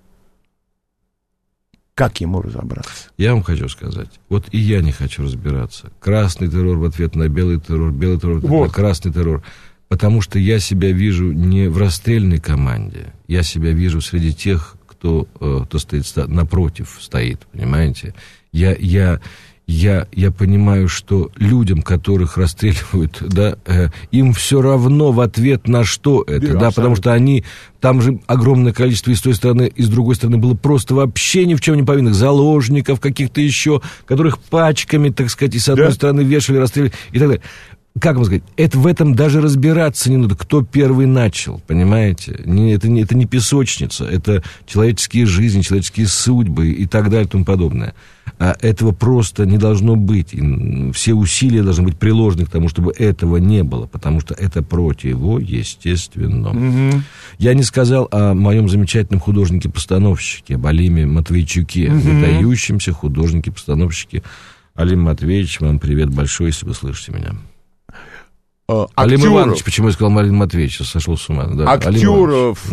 Speaker 2: как ему разобраться?
Speaker 3: Я вам хочу сказать, вот и я не хочу разбираться. Красный террор в ответ на белый террор в ответ на красный террор. Потому что я себя вижу не в расстрельной команде, я себя вижу среди тех, кто стоит напротив, стоит, понимаете? Я понимаю, что людям, которых расстреливают, да, им все равно в ответ на что это, да, потому что они, там же огромное количество и с той стороны, и с другой стороны было просто вообще ни в чем не повинных, заложников каких-то еще, которых пачками, так сказать, и с одной стороны вешали, расстреливали и так далее. Как вам сказать, это в этом даже разбираться не надо, кто первый начал, понимаете? Это не песочница, это человеческие жизни, человеческие судьбы и так далее и тому подобное. А этого просто не должно быть. И все усилия должны быть приложены к тому, чтобы этого не было, потому что это противоестественно. Я не сказал о моем замечательном художнике-постановщике, об Алиме Матвейчуке, выдающемся художнике-постановщике. Алим Матвеевич, вам привет большой, если вы слышите меня. Алим Иванович, почему я сказал Алим Матвеевич, сошел с ума. Да,
Speaker 2: актеров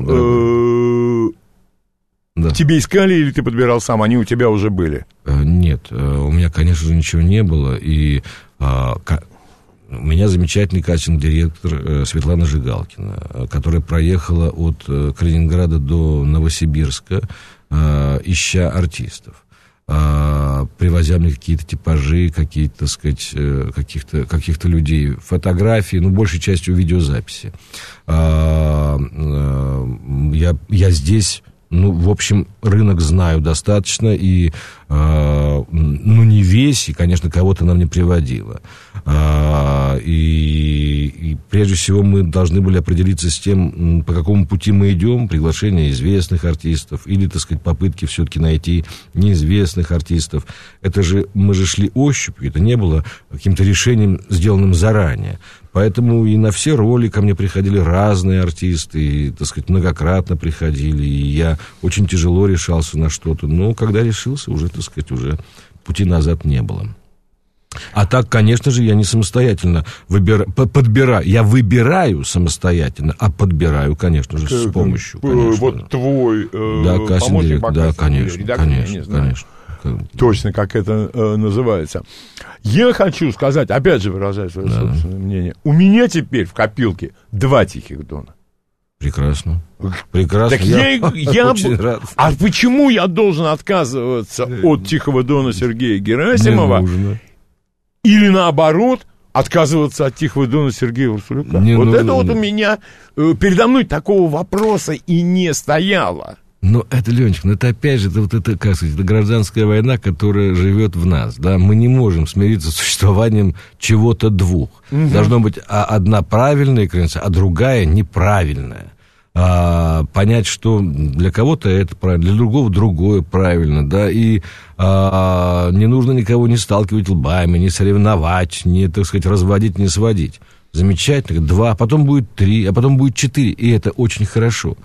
Speaker 2: тебе искали или ты подбирал сам? Они у тебя уже были?
Speaker 3: Нет, у меня, конечно же, ничего не было. И у меня замечательный кастинг директор Светлана Жигалкина, которая проехала от Калининграда до Новосибирска, ища артистов, привозя мне какие-то типажи, какие-то, так сказать, каких-то людей, фотографии, большей частью видеозаписи. Я здесь, в общем, рынок знаю достаточно, и, не весь, и, конечно, кого-то она мне приводила. И прежде всего мы должны были определиться с тем, по какому пути мы идем, приглашение известных артистов или, так сказать, попытки все-таки найти неизвестных артистов. Мы же шли ощупью, это не было каким-то решением, сделанным заранее. Поэтому и на все роли ко мне приходили разные артисты, и, так сказать, многократно приходили, и я очень тяжело решался на что-то. Но когда решился, уже, так сказать, уже пути назад не было. А так, конечно же, я не самостоятельно подбираю. Я выбираю самостоятельно, а подбираю, конечно же, с помощью. Конечно,
Speaker 2: вот твой
Speaker 3: помощник, да, конечно, конечно.
Speaker 2: Точно, как это называется. Я хочу сказать, опять же выражаю свое собственное мнение. У меня теперь в копилке 2 Тихих Дона.
Speaker 3: Прекрасно. Прекрасно.
Speaker 2: Так я очень рад. А почему я должен отказываться от Тихого Дона Сергея Герасимова? Или наоборот, отказываться от Тихого Дона Сергея Урсуляка? Это у меня передо мной такого вопроса и не стояло.
Speaker 3: Но это, Ленечка, это опять же, это гражданская война, которая живет в нас, да, мы не можем смириться с существованием чего-то двух. Должно быть одна правильная граница, а другая неправильная. Понять, что для кого-то это правильно, для другого другое правильно, да, и не нужно никого не сталкивать лбами, не соревновать, не, так сказать, разводить, не сводить. Замечательно, 2, потом будет 3, а потом будет 4, и это очень хорошо.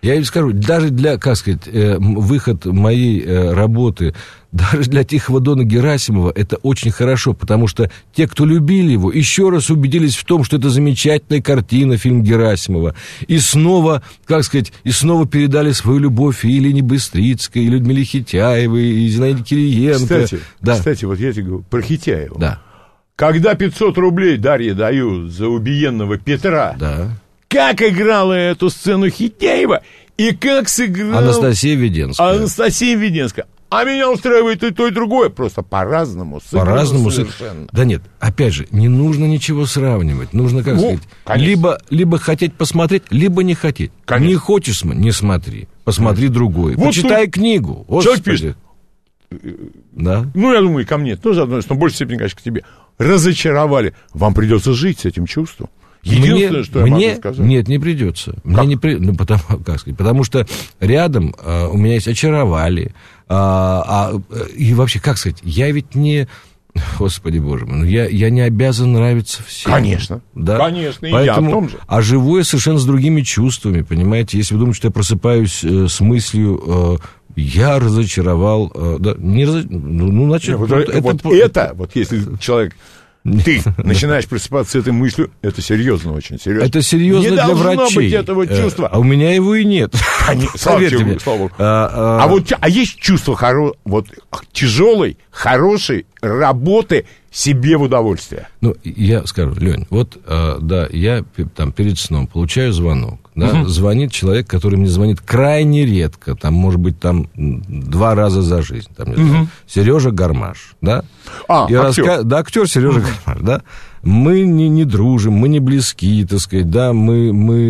Speaker 3: Я им скажу, даже для, как сказать, выход моей работы, даже для Тихого Дона Герасимова это очень хорошо, потому что те, кто любили его, еще раз убедились в том, что это замечательная картина, фильм Герасимова. И снова, как сказать, и снова передали свою любовь и Елене Быстрицкой, и Людмиле Хитяевой, и Зинаиде Кириенко.
Speaker 2: Кстати, вот я тебе говорю про Хитяева.
Speaker 3: Да.
Speaker 2: Когда 500 рублей Дарье даю за убиенного Петра, как играла эту сцену Хитяева, и как сыграла
Speaker 3: Анастасия Веденская.
Speaker 2: А меня устраивает и то, и другое. Просто по-разному.
Speaker 3: Совершенно. Да нет, опять же, не нужно ничего сравнивать. Нужно, как сказать, либо хотеть посмотреть, либо не хотеть. Конечно. Не хочешь, не смотри. Посмотри другое. Вот почитай книгу.
Speaker 2: Человек пишет.
Speaker 3: Да?
Speaker 2: Ну, я думаю, и ко мне тоже относится, но в большей степени, конечно, к тебе. Разочаровали. Вам придется жить с этим чувством. Единственное, что я могу сказать.
Speaker 3: Нет, не придется. Потому что рядом у меня есть очаровали. И вообще, как сказать, я ведь не... Господи боже мой, я не обязан нравиться всем.
Speaker 2: Конечно,
Speaker 3: да?
Speaker 2: Конечно,
Speaker 3: поэтому,
Speaker 2: и я о том же.
Speaker 3: А живу я совершенно с другими чувствами, понимаете? Если вы думаете, что я просыпаюсь с мыслью... Я разочаровал... значит...
Speaker 2: Вот если человек... Ты начинаешь просыпаться с этой мыслью, это серьезно, очень серьезно.
Speaker 3: Это серьезно
Speaker 2: не
Speaker 3: для врачей.
Speaker 2: Не должно быть этого чувства.
Speaker 3: А у меня его и нет.
Speaker 2: Поверьте мне. Слава Богу. А есть чувство тяжелой, хорошей работы себе в удовольствие.
Speaker 3: Ну, я скажу, Лень, вот, я там перед сном получаю звонок. Да, звонит человек, который мне звонит крайне редко, там, может быть, там 2 раза за жизнь. Там, не знаю, Сережа Гармаш, да?
Speaker 2: Актер.
Speaker 3: Да, актер Сережа Гармаш, да? Мы не дружим, мы не близки, так сказать, да, мы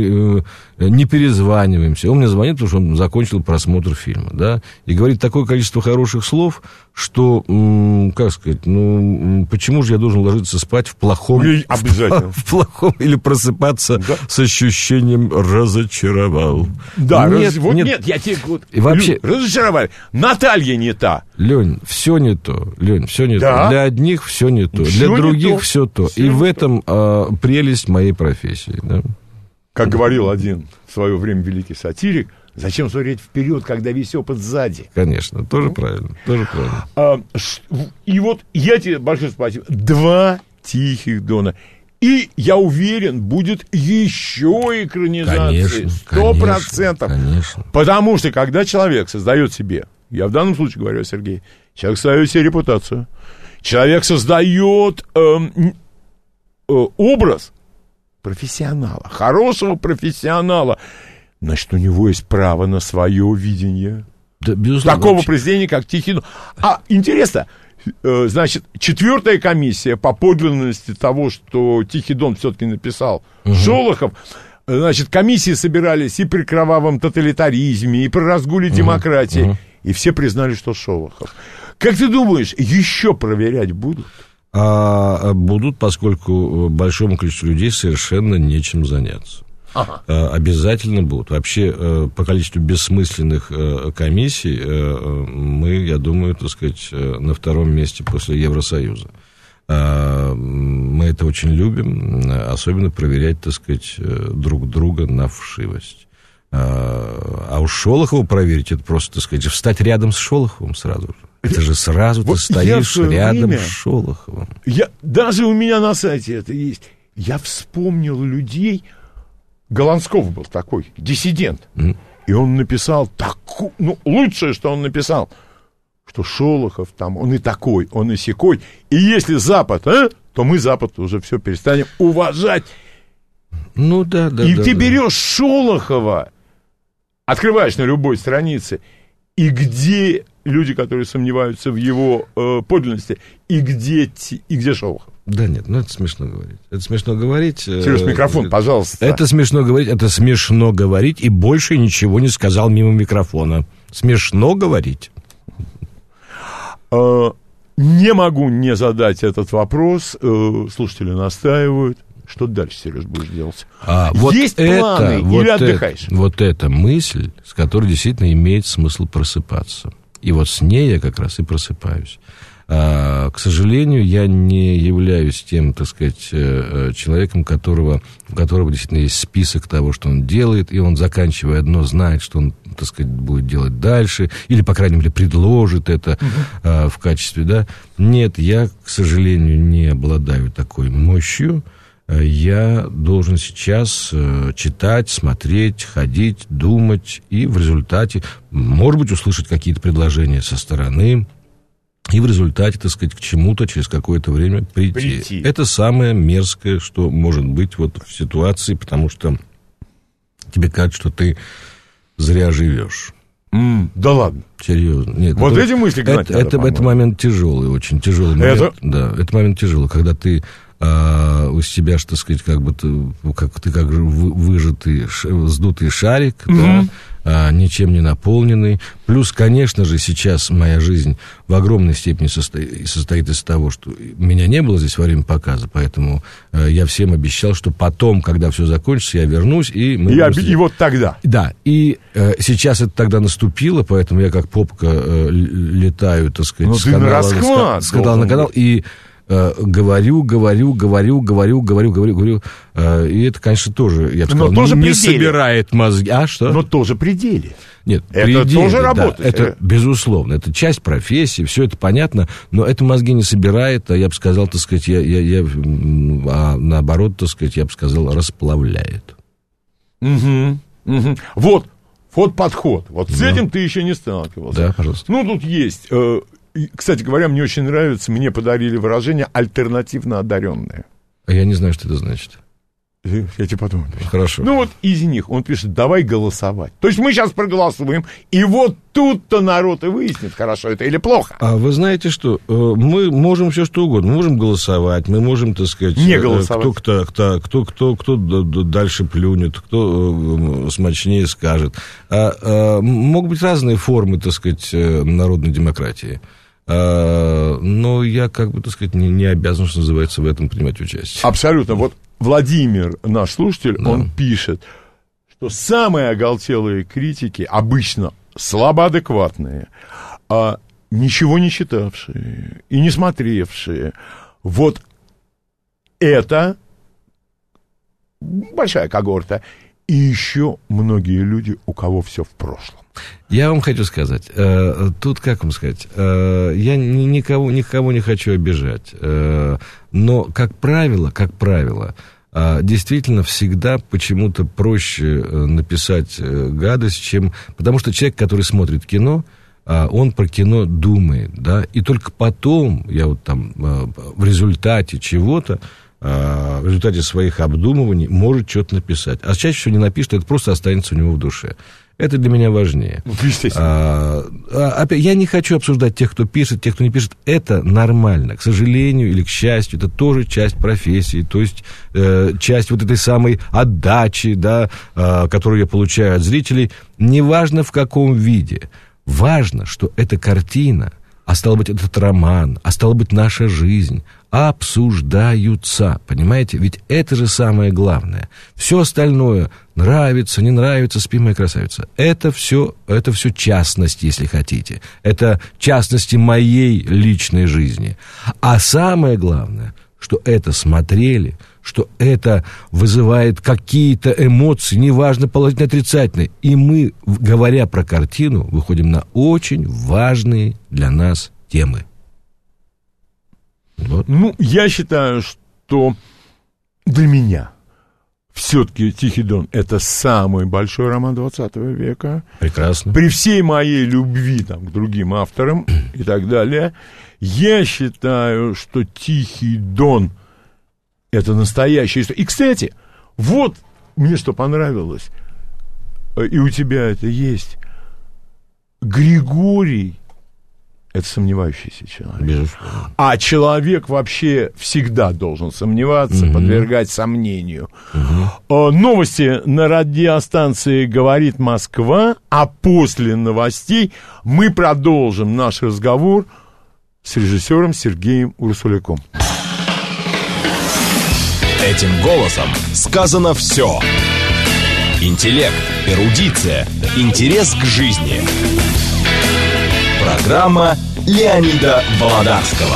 Speaker 3: не перезваниваемся. Он мне звонит, потому что он закончил просмотр фильма, да, и говорит такое количество хороших слов, что, как сказать, почему же я должен ложиться спать в плохом...
Speaker 2: Обязательно.
Speaker 3: В плохом или просыпаться с ощущением разочаровал.
Speaker 2: Да, нет, я тебе...
Speaker 3: И вообще...
Speaker 2: Разочаровали. Наталья не та.
Speaker 3: Лень, все не то. Для одних все не то, для других все то. И в этом прелесть моей профессии. Да?
Speaker 2: Как говорил один в свое время великий сатирик, зачем смотреть вперед, когда весь опыт сзади?
Speaker 3: Конечно, тоже правильно.
Speaker 2: И вот я тебе большое спасибо. 2 Тихих Дона. И, я уверен, будет еще экранизации. 100%.
Speaker 3: Конечно.
Speaker 2: Потому что, когда человек создает себе, я в данном случае говорю о Сергее, человек создает себе репутацию, человек создает образ профессионала, хорошего профессионала, значит, у него есть право на свое видение.
Speaker 3: Да, безусловно.
Speaker 2: Такого произведения, как «Тихий Дон». Интересно, значит, 4-я комиссия по подлинности того, что «Тихий Дон» все-таки написал Шолохов, значит, комиссии собирались и при кровавом тоталитаризме, и при разгуле демократии, и все признали, что Шолохов. Как ты думаешь, еще проверять будут?
Speaker 3: Будут, поскольку большому количеству людей совершенно нечем заняться. Обязательно будут. Вообще, по количеству бессмысленных комиссий мы, я думаю, так сказать, на 2-м месте после Евросоюза. Мы это очень любим, особенно проверять, так сказать, друг друга на вшивость. А уж Шолохова проверить, это просто, так сказать, встать рядом с Шолоховым сразу же. Это же сразу ты стоишь рядом с Шолоховым.
Speaker 2: Даже у меня на сайте это есть. Я вспомнил людей. Голландсков был такой, диссидент. И он написал лучшее, что он написал, что Шолохов там, он и такой, он и сякой. И если Запад, то мы Запад уже все перестанем уважать. И ты берешь Шолохова, открываешь на любой странице, и где люди, которые сомневаются в его подлинности, и где Шолохов?
Speaker 3: Да нет, это смешно говорить.
Speaker 2: Сереж, микрофон, пожалуйста.
Speaker 3: Это смешно говорить, и больше ничего не сказал мимо микрофона. Смешно говорить.
Speaker 2: Не могу не задать этот вопрос. Слушатели настаивают. Что дальше, Сереж, будешь делать? Есть планы или отдыхаешь?
Speaker 3: Вот эта мысль, с которой действительно имеет смысл просыпаться. И вот с ней я как раз и просыпаюсь. К сожалению, я не являюсь тем, так сказать, человеком, у которого действительно есть список того, что он делает, и он, заканчивая одно, знает, что он, так сказать, будет делать дальше, или, по крайней мере, предложит это в качестве, да. Нет, я, к сожалению, не обладаю такой мощью. Я должен сейчас читать, смотреть, ходить, думать, и в результате, может быть, услышать какие-то предложения со стороны, и в результате, так сказать, к чему-то через какое-то время прийти. Это самое мерзкое, что может быть вот в ситуации, потому что тебе кажется, что ты зря живешь.
Speaker 2: Да ладно.
Speaker 3: Серьезно. Нет,
Speaker 2: вот эти мысли гнать
Speaker 3: это момент тяжелый, очень тяжелый момент. Да, это момент тяжелый, когда ты у себя, так сказать, как выжатый, сдутый шарик, да, ничем не наполненный. Плюс, конечно же, сейчас моя жизнь в огромной степени состоит из того, что меня не было здесь во время показа, поэтому я всем обещал, что потом, когда все закончится, я вернусь, и мы...
Speaker 2: И вот тогда.
Speaker 3: Да, и сейчас это тогда наступило, поэтому я как попка летаю, так сказать, с канала на канал, и... говорю, и это, конечно, тоже, я бы сказал, не собирает мозги. А что?
Speaker 2: Но тоже пределе.
Speaker 3: Нет,
Speaker 2: это
Speaker 3: пределе,
Speaker 2: тоже
Speaker 3: да,
Speaker 2: работает.
Speaker 3: Это, безусловно, это часть профессии, все это понятно, но это мозги не собирает, а я бы сказал, так сказать, наоборот, так сказать, я бы сказал, расплавляет.
Speaker 2: Вот подход. Вот с этим ты еще не сталкивался.
Speaker 3: Да, пожалуйста.
Speaker 2: Ну, тут есть... Кстати говоря, мне очень нравится, мне подарили выражение «альтернативно одаренные».
Speaker 3: А я не знаю, что это значит.
Speaker 2: Я тебе потом...
Speaker 3: Хорошо.
Speaker 2: Ну, вот из них он пишет: давай голосовать. То есть мы сейчас проголосуем, и вот тут-то народ и выяснит, хорошо это или плохо.
Speaker 3: А вы знаете что? Мы можем все что угодно. Мы можем голосовать, мы можем, так сказать...
Speaker 2: Не голосовать.
Speaker 3: Кто дальше плюнет, кто смачнее скажет. Могут быть разные формы, так сказать, народной демократии. Но я, так сказать, не обязан, что называется, в этом принимать участие.
Speaker 2: Абсолютно. Вот Владимир, наш слушатель, он пишет, что самые оголтелые критики обычно слабоадекватные, ничего не читавшие и не смотревшие. Вот это большая когорта. И еще многие люди, у кого все в прошлом.
Speaker 3: Я вам хочу сказать, тут, как вам сказать, я никого не хочу обижать, но, как правило, действительно всегда почему-то проще написать гадость, чем... Потому что человек, который смотрит кино, он про кино думает, да, и только потом, в результате чего-то, в результате своих обдумываний может что-то написать. А чаще всего не напишет, это просто останется у него в душе. Это для меня важнее.
Speaker 2: Естественно.
Speaker 3: Я не хочу обсуждать тех, кто пишет, тех, кто не пишет. Это нормально. К сожалению или к счастью, это тоже часть профессии, то есть часть вот этой самой отдачи, да, которую я получаю от зрителей. Неважно в каком виде. Важно, что эта картина, а стало быть, этот роман, а стало быть, наша жизнь обсуждаются, понимаете? Ведь это же самое главное. Все остальное, нравится, не нравится, спи, моя красавица, это все частности, если хотите. Это частности моей личной жизни. А самое главное, что это смотрели, что это вызывает какие-то эмоции, неважно, положительные, отрицательные. И мы, говоря про картину, выходим на очень важные для нас темы. Вот.
Speaker 2: Ну, я считаю, что для меня все-таки «Тихий Дон» — это самый большой роман 20 века.
Speaker 3: Прекрасно.
Speaker 2: При всей моей любви к другим авторам и так далее, я считаю, что «Тихий Дон» — это настоящая история. И, кстати, вот мне что понравилось, и у тебя это есть, Григорий — это сомневающийся человек.
Speaker 3: Безусловно.
Speaker 2: А человек вообще всегда должен сомневаться, подвергать сомнению. Новости на радиостанции «Говорит Москва», а после новостей мы продолжим наш разговор с режиссером Сергеем Урсуляком.
Speaker 1: Этим голосом сказано все. Интеллект, эрудиция, интерес к жизни. Программа Леонида Володарского.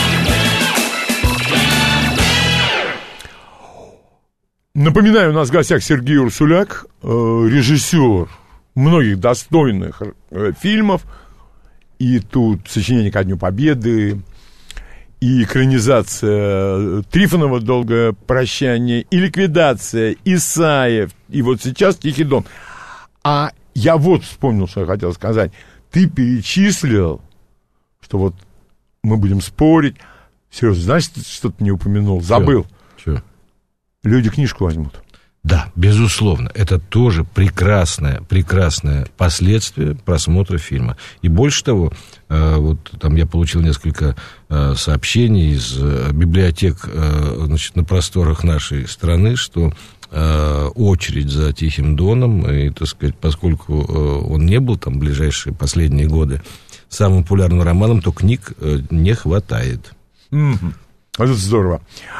Speaker 2: Напоминаю, у нас в гостях Сергей Урсуляк, режиссер многих достойных фильмов. И тут «Сочинение ко Дню Победы», и экранизация Трифонова «Долгое прощание», и «Ликвидация», «Исаев», и вот сейчас «Тихий дон». А я вот вспомнил, что я хотел сказать. Ты перечислил, что вот мы будем спорить. Серьезно, знаешь, что ты не упомянул? Забыл.
Speaker 3: Чё?
Speaker 2: Люди книжку возьмут.
Speaker 3: Да, безусловно, это тоже прекрасное последствие просмотра фильма. И больше того, вот там я получил несколько сообщений из библиотек, значит, на просторах нашей страны, что очередь за «Тихим доном», и, так сказать, поскольку он не был там в ближайшие последние годы самым популярным романом, то книг не хватает.
Speaker 2: Это здорово.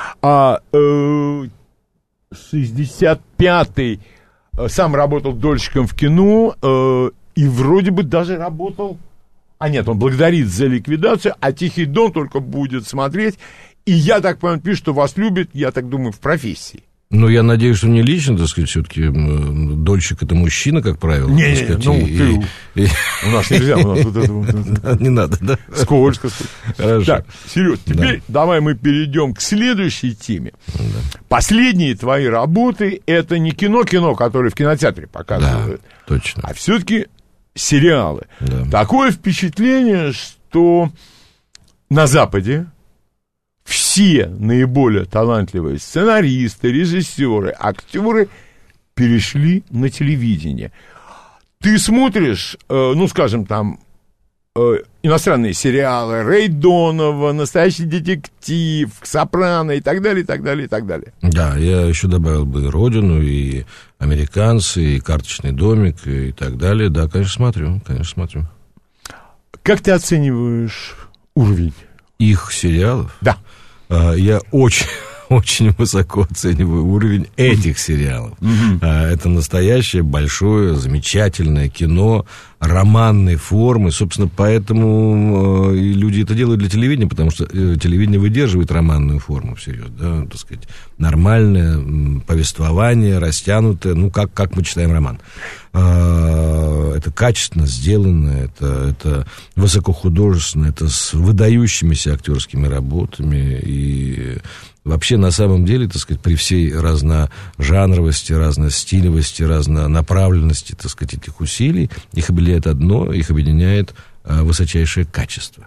Speaker 2: 65-й сам работал дольщиком в кино и вроде бы даже работал... А нет, он благодарит за «Ликвидацию», а «Тихий дон» только будет смотреть. И я так понимаю, пишет, что вас любит, я так думаю, в профессии.
Speaker 3: Ну, я надеюсь, что не лично, так сказать, все-таки дольщик — это мужчина, как правило.
Speaker 2: Не, у нас нельзя, у нас вот это...
Speaker 3: Не надо, да?
Speaker 2: Сколько.
Speaker 3: Хорошо.
Speaker 2: Так, Серёж, теперь давай мы перейдем к следующей теме. Последние твои работы — это не кино, которое в кинотеатре показывают.
Speaker 3: Да, точно.
Speaker 2: А все-таки сериалы.
Speaker 3: Да.
Speaker 2: Такое впечатление, что на Западе все наиболее талантливые сценаристы, режиссеры, актеры перешли на телевидение. Ты смотришь, ну, скажем, там, иностранные сериалы, Рэй Донова, «Настоящий детектив», «Сопрано» и так далее, и так далее, и так далее.
Speaker 3: Да, я еще добавил бы и «Родину», и «Американцы», и «Карточный домик», и так далее. Да, конечно, смотрю.
Speaker 2: Как ты оцениваешь уровень
Speaker 3: их сериалов?
Speaker 2: Да.
Speaker 3: Я очень высоко оцениваю уровень этих сериалов. Это настоящее, большое, замечательное кино романной формы. Собственно, поэтому и люди это делают для телевидения, потому что телевидение выдерживает романную форму всерьез, да, так сказать, нормальное повествование, растянутое, ну, как мы читаем роман. Это качественно сделано, это высокохудожественно, это с выдающимися актерскими работами, и вообще, на самом деле, так сказать, при всей разножанровости, разностилевости, разнонаправленности, так сказать, этих усилий, их объединяет одно, их объединяет высочайшее качество.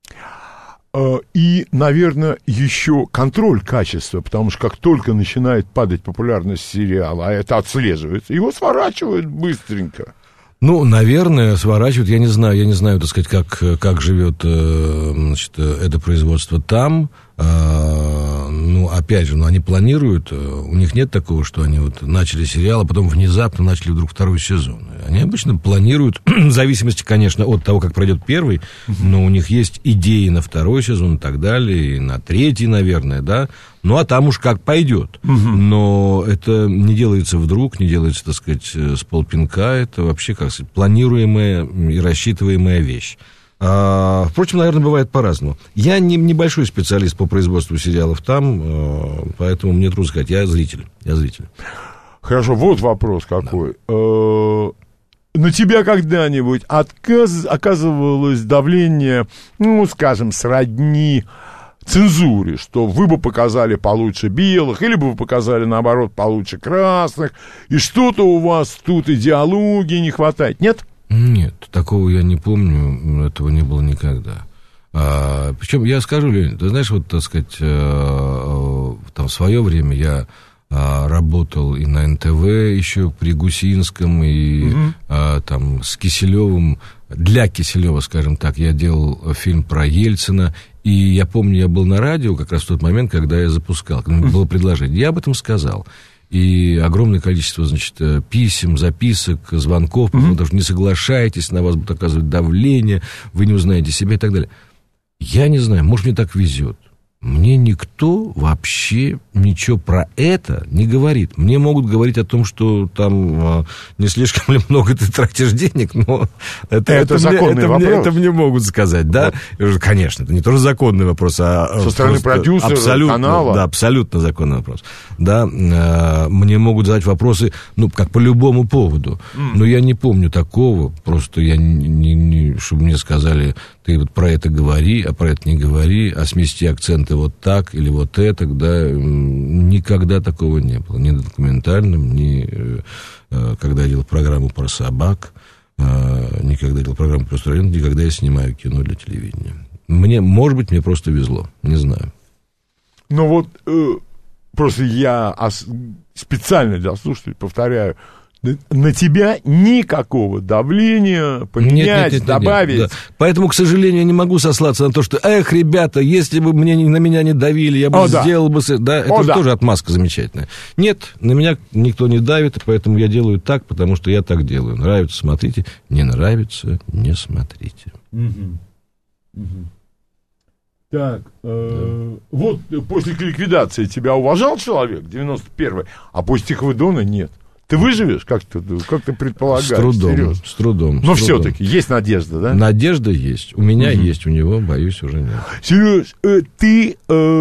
Speaker 2: И, наверное, еще контроль качества, потому что как только начинает падать популярность сериала, а это отслеживается, его сворачивают быстренько.
Speaker 3: Ну, наверное, сворачивают. Я не знаю, так сказать, как живет, значит, это производство там. Ну, опять же, они планируют, у них нет такого, что они вот начали сериал, а потом внезапно начали вдруг второй сезон. Они обычно планируют, в зависимости, конечно, от того, как пройдет первый, но у них есть идеи на второй сезон и так далее, и на третий, наверное, да. Ну, а там уж как пойдет. Но это не делается вдруг, не делается, так сказать, с полпинка. Это вообще, как сказать, планируемая и рассчитываемая вещь. Впрочем, наверное, бывает по-разному. Я небольшой специалист по производству сериалов там, поэтому мне трудно сказать. Я зритель.
Speaker 2: Хорошо, вот вопрос какой. Да. На тебя когда-нибудь оказывалось давление, ну, скажем, сродни цензуре, что вы бы показали получше белых, или бы вы показали, наоборот, получше красных, и что-то у вас тут идеологии не хватает, нет?
Speaker 3: Нет, такого я не помню, этого не было никогда. Причем я скажу, Леонид, ты знаешь, вот, так сказать, там в свое время я работал и на НТВ еще при Гусинском, и там с Киселевым, для Киселева, скажем так, я делал фильм про Ельцина, и я помню, я был на радио как раз в тот момент, когда я запускал, когда было предложение, я об этом сказал. И огромное количество, значит, писем, записок, звонков, потому что не соглашаетесь, на вас будут оказывать давление, вы не узнаете себя и так далее. Я не знаю, может, мне так везет. мне никто вообще ничего про это не говорит. Мне могут говорить о том, что там не слишком ли много ты тратишь денег, но это
Speaker 2: законный вопрос.
Speaker 3: Это мне могут сказать, да? Вот. Конечно, это не тоже законный вопрос, а
Speaker 2: со стороны продюсера, канала.
Speaker 3: Да, абсолютно законный вопрос. Да, мне могут задать вопросы, ну, как по любому поводу. Но я не помню такого, просто я чтобы мне сказали, ты вот про это говори, а про это не говори, а смести акценты вот так или вот это, да, никогда такого не было. Ни на документальном, ни когда я делал программу про собак, никогда я делал программу про строение, никогда я снимаю кино для телевидения. Может быть, мне просто везло, не знаю.
Speaker 2: Ну вот, просто я специально для слушателей повторяю, на тебя никакого давления поменять, нет, добавить.
Speaker 3: Да. Поэтому, к сожалению, я не могу сослаться на то, что, ребята, если бы на меня не давили, я бы сделал бы... Да, это тоже отмазка замечательная. Нет, на меня никто не давит, поэтому я делаю так, потому что я так делаю. Нравится — смотрите, не нравится — не смотрите.
Speaker 2: Так, вот после ликвидации тебя уважал человек, 91-й, а после Тихого нет. Ты выживешь, как ты предполагаешь?
Speaker 3: С трудом.
Speaker 2: Но все-таки есть надежда, да?
Speaker 3: Надежда есть. У меня есть, у него, боюсь, уже нет.
Speaker 2: Сереж, ты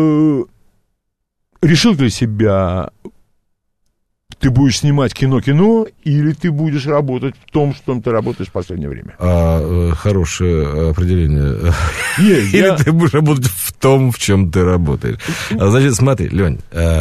Speaker 2: решил для себя, ты будешь снимать кино, или ты будешь работать в том, что ты работаешь в последнее время?
Speaker 3: Хорошее определение. Или ты будешь работать в том, в чем ты работаешь. Значит, смотри, Лень,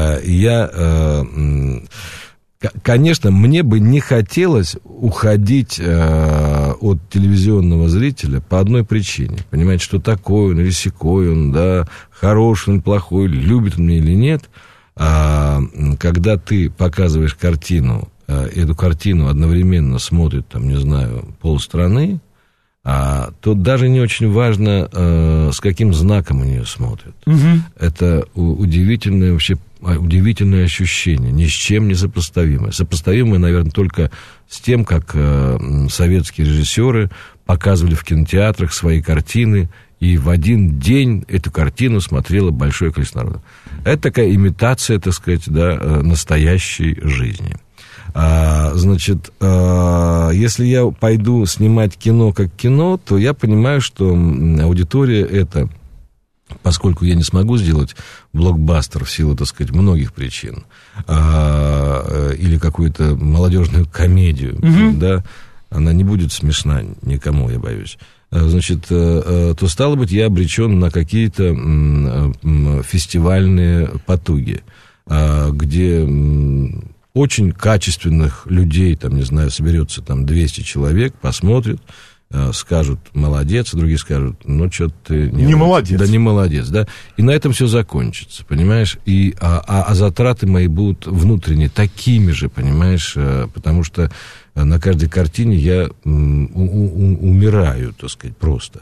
Speaker 3: конечно, мне бы не хотелось уходить от телевизионного зрителя по одной причине. Понимаете, что такой он или сякой он, да, хороший он, плохой, любит он меня или нет. Когда ты показываешь картину, эту картину одновременно смотрит, там, не знаю, полстраны, то даже не очень важно, с каким знаком они ее смотрят. Это удивительное ощущение, ни с чем не сопоставимое. Сопоставимое, наверное, только с тем, как советские режиссеры показывали в кинотеатрах свои картины, и в один день эту картину смотрело большое количество народа. Это такая имитация, так сказать, да, настоящей жизни. Значит, если я пойду снимать кино как кино, то я понимаю, что аудитория это... Поскольку я не смогу сделать блокбастер в силу, так сказать, многих причин, или какую-то молодежную комедию, да, она не будет смешна никому, я боюсь. Значит, то, стало быть, я обречен на какие-то фестивальные потуги, где очень качественных людей, там, не знаю, соберется там 200 человек, посмотрят, скажут молодец, другие скажут, ну, что-то ты...
Speaker 2: Не молодец.
Speaker 3: Да, не молодец, да. И на этом все закончится, понимаешь? А затраты мои будут внутренние такими же, понимаешь? Потому что на каждой картине я умираю, так сказать, просто.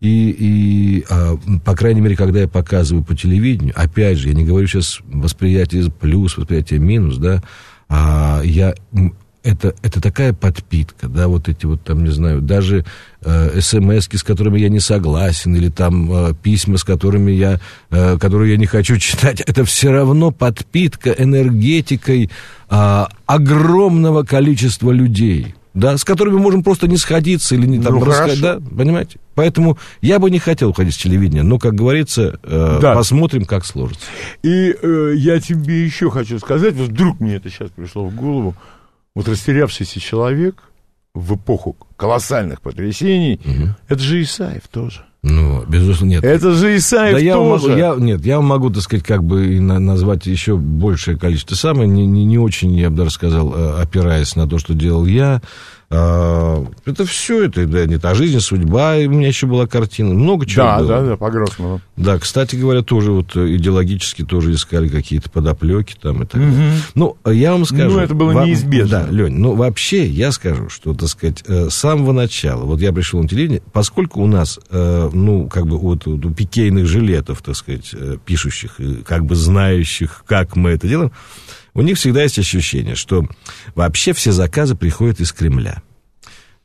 Speaker 3: По крайней мере, когда я показываю по телевидению, опять же, я не говорю сейчас восприятие плюс, восприятие минус, да, это такая подпитка, да, вот эти вот там, не знаю, даже смс-ки, с которыми я не согласен, или там письма, которые я не хочу читать, это все равно подпитка энергетикой огромного количества людей, да, с которыми можем просто не сходиться или не там рассказать, да, понимаете? Поэтому я бы не хотел уходить с телевидения, но, как говорится, посмотрим, как сложится.
Speaker 2: И я тебе еще хочу сказать, вот вдруг мне это сейчас пришло в голову. Вот растерявшийся человек в эпоху колоссальных потрясений, это же Исаев тоже.
Speaker 3: Ну, безусловно, нет.
Speaker 2: Это же Исаев тоже.
Speaker 3: Я вам могу, так сказать, как бы назвать еще большее количество. Не очень, я бы даже сказал, опираясь на то, что делал я. Это все, это не та жизнь, судьба, и у меня еще была картина, много чего было.
Speaker 2: Да, по Гроссману.
Speaker 3: Да, кстати говоря, тоже вот идеологически тоже искали какие-то подоплеки там и так далее. Ну, я вам скажу...
Speaker 2: Ну, это было неизбежно.
Speaker 3: Да, Лень, вообще я скажу, что, так сказать, с самого начала, вот я пришел на телевидение, поскольку у нас, как бы вот у пикейных жилетов, так сказать, пишущих, как бы знающих, как мы это делаем, у них всегда есть ощущение, что вообще все заказы приходят из Кремля.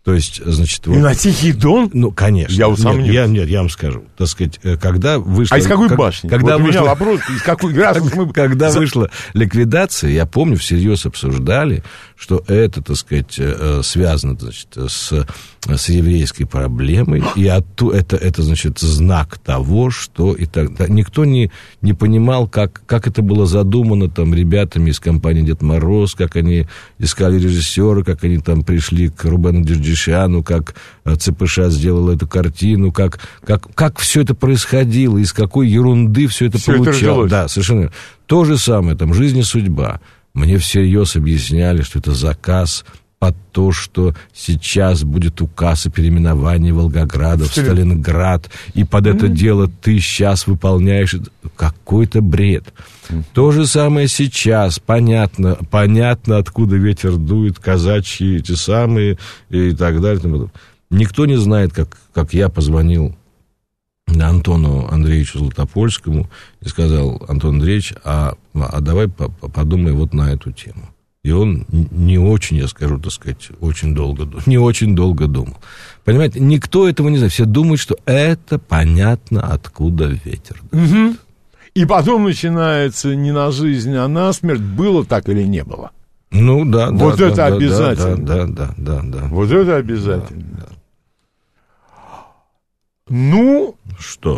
Speaker 3: То есть, значит...
Speaker 2: И вот, на Тихий Дон?
Speaker 3: Ну, конечно.
Speaker 2: Я усомнюсь.
Speaker 3: Нет, я вам скажу. Так сказать, когда вышла...
Speaker 2: А из какой башни?
Speaker 3: Когда
Speaker 2: вот
Speaker 3: вышла...
Speaker 2: у меня вопрос, из какой...
Speaker 3: Когда вышла ликвидация, я помню, всерьез обсуждали, что это, так сказать, связано, значит, с еврейской проблемой, и это, значит, знак того, что... И так, никто не понимал, как это было задумано там ребятами из компании «Дед Мороз», как они искали режиссера, как они там пришли к Рубену Джерджишиану, как ЦПШ сделал эту картину, как все это происходило, из какой ерунды все это получалось. Да, совершенно. То же самое, там, «Жизнь и судьба». Мне всерьез объясняли, что это заказ под то, что сейчас будет указ о переименовании Волгограда в Сталинград, и под это дело ты сейчас выполняешь... Какой-то бред. То же самое сейчас. Понятно, откуда ветер дует, казачьи эти самые, и так далее. Никто не знает, как я позвонил Антону Андреевичу Златопольскому и сказал: Антон Андреевич, а давай подумай вот на эту тему. И он не очень, я скажу, так сказать, не очень долго думал. Понимаете, никто этого не знает. Все думают, что это понятно, откуда ветер дует.
Speaker 2: Угу. И потом начинается не на жизнь, а на смерть. Было так или не было?
Speaker 3: Ну, да.
Speaker 2: Вот это обязательно.
Speaker 3: Да.
Speaker 2: Вот это обязательно.
Speaker 3: Да.
Speaker 2: Ну...
Speaker 3: Что?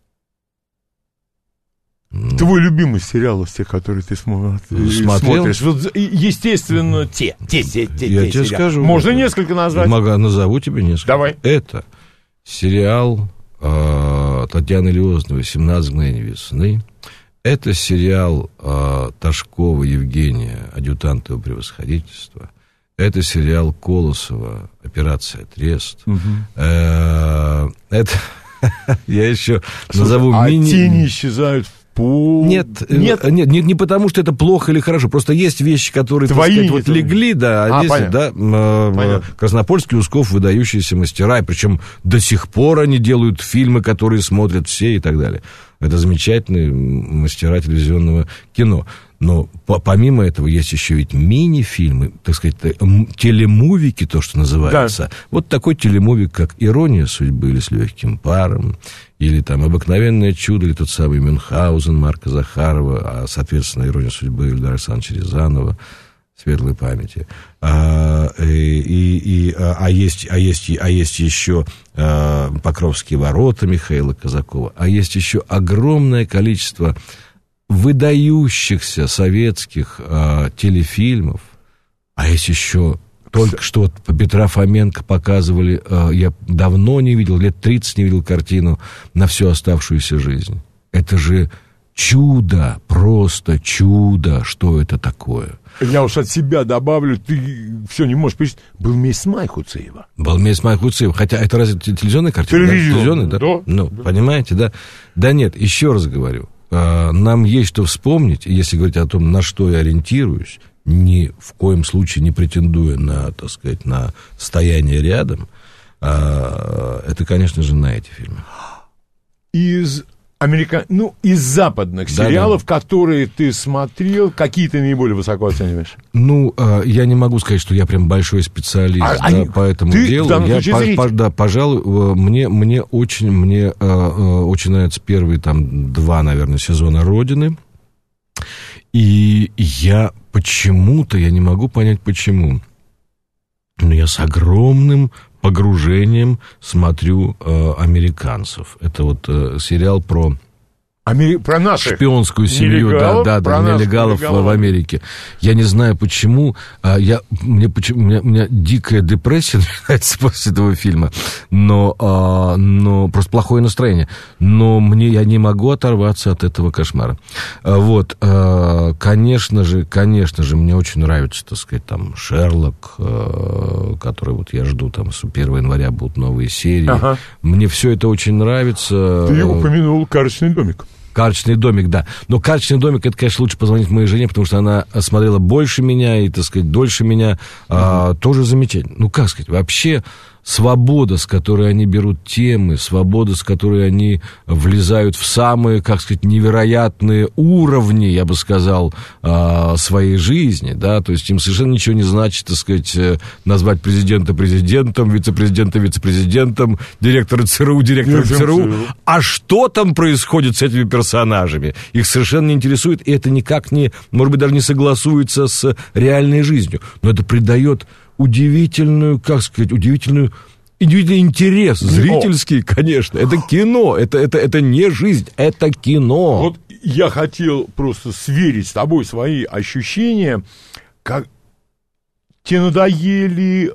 Speaker 2: Твой любимый сериал из тех, которые ты смотришь? Вот, естественно, те
Speaker 3: Я тебе
Speaker 2: сериалы.
Speaker 3: скажу.
Speaker 2: Можно несколько назвать?
Speaker 3: Назову тебе несколько.
Speaker 2: Давай.
Speaker 3: Это сериал Татьяны Лиозновой «17 мгновений весны». Это сериал Ташкова Евгения «Адъютант его превосходительства». Это сериал Колосова «Операция Трест». Угу. Это... Я еще назову мини...
Speaker 2: тени исчезают в пол...
Speaker 3: Нет, не потому, что это плохо или хорошо. Просто есть вещи, которые, так сказать, вот легли, да, здесь, да, Краснопольский, Усков, выдающиеся мастера, и причем до сих пор они делают фильмы, которые смотрят все и так далее. Это замечательные мастера телевизионного кино. Но помимо этого есть еще ведь мини-фильмы, так сказать, телемувики, то, что называется. Да. Вот такой телемувик, как «Ирония судьбы» или «С легким паром», или там «Обыкновенное чудо», или тот самый «Мюнхгаузен» Марка Захарова, а, соответственно, «Ирония судьбы» Эльдара Александровича Рязанова, светлой памяти. Есть еще «Покровские ворота» Михаила Казакова, а есть еще огромное количество выдающихся советских телефильмов, а есть еще только что вот Петра Фоменко показывали, я давно не видел, лет 30 не видел картину «На всю оставшуюся жизнь». Это же чудо, просто чудо, что это такое.
Speaker 2: Я уж от себя добавлю, ты все не можешь представить. Был месяц май Хуцеева.
Speaker 3: Был месяц май Хуцеева, хотя это разве телевизионная картина? Телевизионная, да? Ну, понимаете, да? Да нет, еще раз говорю. Нам есть что вспомнить, если говорить о том, на что я ориентируюсь, ни в коем случае не претендуя на, так сказать, на стояние рядом, это, конечно же, на эти фильмы. Из
Speaker 2: западных сериалов, которые ты смотрел, какие ты наиболее высоко оцениваешь?
Speaker 3: Ну, я не могу сказать, что я прям большой специалист по этому делу. Пожалуй, мне очень нравятся первые там 2, наверное, сезона «Родины». И я почему-то, я не могу понять почему, но я с огромным погружением смотрю «Американцев». Это вот сериал про
Speaker 2: наших
Speaker 3: шпионскую семью, нелегалов в Америке. Я не знаю почему, у меня дикая депрессия начинается после этого фильма, но просто плохое настроение. Но я не могу оторваться от этого кошмара. Вот, конечно же, мне очень нравится, так сказать, там Шерлок, который вот я жду, там с 1 января будут новые серии. Ага. Мне все это очень нравится.
Speaker 2: Ты упомянул «Карточный домик».
Speaker 3: «Карточный домик», да. Но «Карточный домик» — это, конечно, лучше позвонить моей жене, потому что она смотрела больше меня и, так сказать, дольше меня. Тоже замечательно. Ну, как сказать, вообще свобода, с которой они берут темы, свобода, с которой они влезают в самые, как сказать, невероятные уровни, я бы сказал, своей жизни, да, то есть им совершенно ничего не значит, так сказать, назвать президента президентом, вице-президента вице-президентом, директора ЦРУ директором ЦРУ, а что там происходит с этими персонажами, их совершенно не интересует, и это никак не, может быть, даже не согласуется с реальной жизнью, но это придает удивительную, как сказать, удивительный интерес, зрительский, конечно. Это кино, это не жизнь, это кино.
Speaker 2: Вот я хотел просто сверить с тобой свои ощущения, как тебе надоели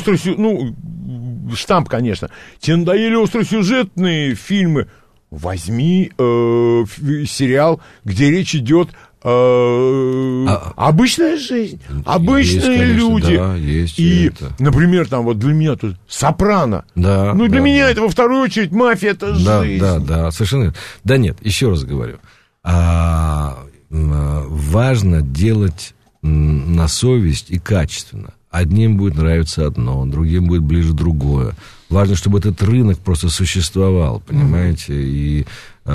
Speaker 2: штамп, конечно, тебе надоели остросюжетные фильмы, возьми сериал, где речь идет обычная жизнь, обычные есть, конечно, люди.
Speaker 3: Да, есть
Speaker 2: и,
Speaker 3: это.
Speaker 2: Например, там вот для меня тут «Сопрано».
Speaker 3: Да,
Speaker 2: для
Speaker 3: да,
Speaker 2: меня это во вторую очередь мафия, это жизнь.
Speaker 3: Да, совершенно. Да нет, еще раз говорю. Важно делать на совесть и качественно. Одним будет нравиться одно, другим будет ближе другое. Важно, чтобы этот рынок просто существовал, понимаете, и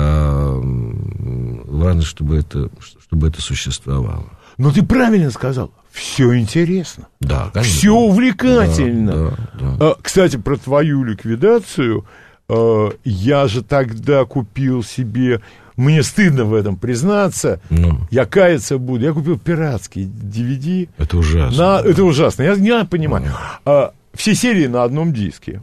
Speaker 3: важно, чтобы это существовало.
Speaker 2: Но ты правильно сказал, все интересно,
Speaker 3: да, конечно.
Speaker 2: Все увлекательно.
Speaker 3: Да.
Speaker 2: Кстати, про твою ликвидацию, я же тогда купил себе, мне стыдно в этом признаться, я каяться буду, я купил пиратский DVD.
Speaker 3: Это ужасно.
Speaker 2: Это ужасно, я понимаю. Все серии на одном диске.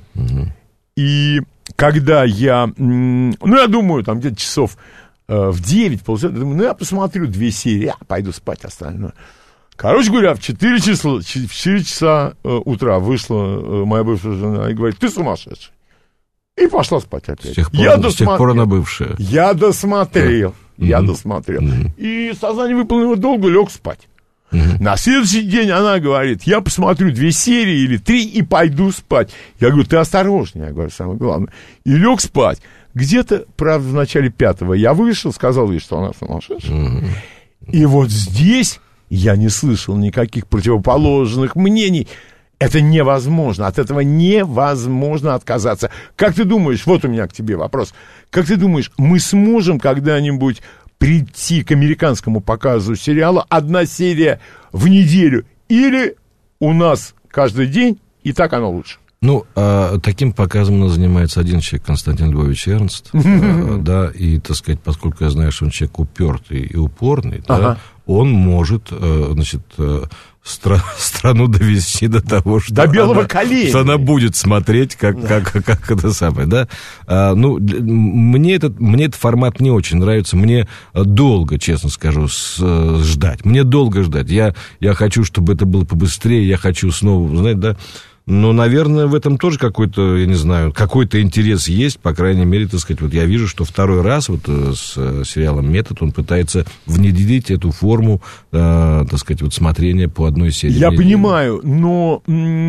Speaker 2: И когда я думаю, там где-то часов в 9, думаю, я посмотрю 2 серии, пойду спать остальное. Короче говоря, в 4 часа утра вышла моя бывшая жена и говорит, ты сумасшедший. И пошла спать опять.
Speaker 3: С тех пор она бывшая.
Speaker 2: Я досмотрел. И сознание выполненного долга лег спать. На следующий день она говорит, я посмотрю 2 серии или 3 и пойду спать. Я говорю, ты осторожнее, я говорю, самое главное. И лег спать. Где-то, правда, в начале 5-го я вышел, сказал ей, что она сумасшедшая. И вот здесь я не слышал никаких противоположных мнений. Это невозможно, от этого невозможно отказаться. Как ты думаешь, вот у меня к тебе вопрос, как ты думаешь, мы сможем когда-нибудь прийти к американскому показу сериала 1 серия в неделю, или у нас каждый день, и так оно лучше?
Speaker 3: Ну, таким показом у нас занимается один человек, Константин Львович Эрнст, да, и, так сказать, поскольку я знаю, что он человек упертый и упорный, да, он может, значит, страну довести до того, что
Speaker 2: до белого коленя,
Speaker 3: что она будет смотреть, как это самое, да. Мне этот формат не очень нравится, мне долго, честно скажу, ждать, мне долго ждать, я хочу, чтобы это было побыстрее, я хочу снова, знаете, да. Но, наверное, в этом тоже какой-то, я не знаю, какой-то интерес есть, по крайней мере, так сказать, вот я вижу, что второй раз вот с сериалом «Метод» он пытается внедрить эту форму, так сказать, вот смотрения по одной серии.
Speaker 2: Я понимаю, но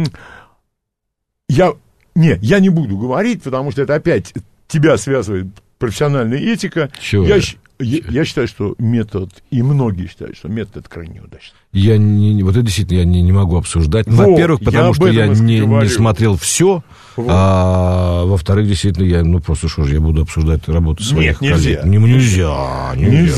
Speaker 2: я не буду говорить, потому что это опять тебя связывает профессиональная этика.
Speaker 3: Чего?
Speaker 2: Я считаю, что «Метод», и многие считают, что «Метод» — это крайне удачно.
Speaker 3: Вот это действительно я не могу обсуждать. Во-первых, потому что я не смотрел все, а во-вторых, действительно, я буду обсуждать работу своих коллег. Нельзя.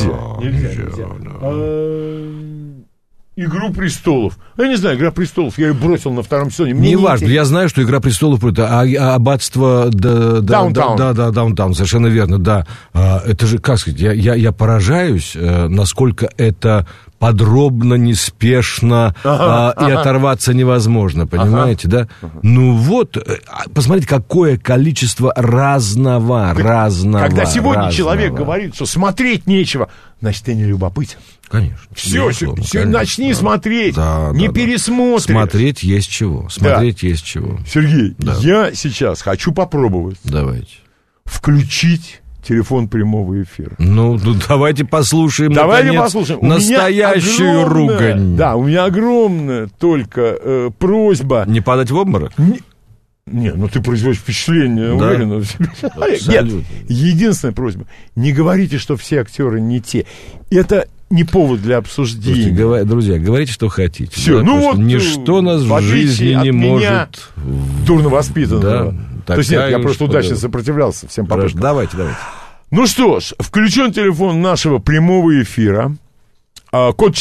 Speaker 2: «Игру престолов». Я не знаю, «Игра престолов», я ее бросил на 2-м сезоне.
Speaker 3: Не важно, я знаю, что «Игра престолов» это аббатство Даунтаун, совершенно верно, да. Это же, как сказать, я поражаюсь, насколько это подробно, неспешно, и оторваться невозможно, понимаете, да? Ну вот, посмотрите, какое количество разного. Когда
Speaker 2: сегодня человек говорит, что смотреть нечего, значит, ты не любопытен.
Speaker 3: Конечно.
Speaker 2: Все, начни смотреть, пересмотришь.
Speaker 3: Смотреть есть чего.
Speaker 2: Сергей, я сейчас хочу попробовать.
Speaker 3: Давайте.
Speaker 2: Включить телефон прямого эфира.
Speaker 3: Ну давайте послушаем, настоящую ругань.
Speaker 2: Да, у меня огромная только просьба.
Speaker 3: Не падать в обморок?
Speaker 2: Ты производишь впечатление, уверенно в себе. Нет, единственная просьба. Не говорите, что все актеры не те. Это не повод для обсуждения.
Speaker 3: Слушайте, друзья, говорите, что хотите.
Speaker 2: Все,
Speaker 3: да,
Speaker 2: ну вот,
Speaker 3: ничто нас в жизни не может...
Speaker 2: Дурно воспитанного.
Speaker 3: Да,
Speaker 2: то есть нет, я просто удачно сопротивлялся всем попыткам.
Speaker 3: Давайте.
Speaker 2: Ну что ж, включен телефон нашего прямого эфира. Код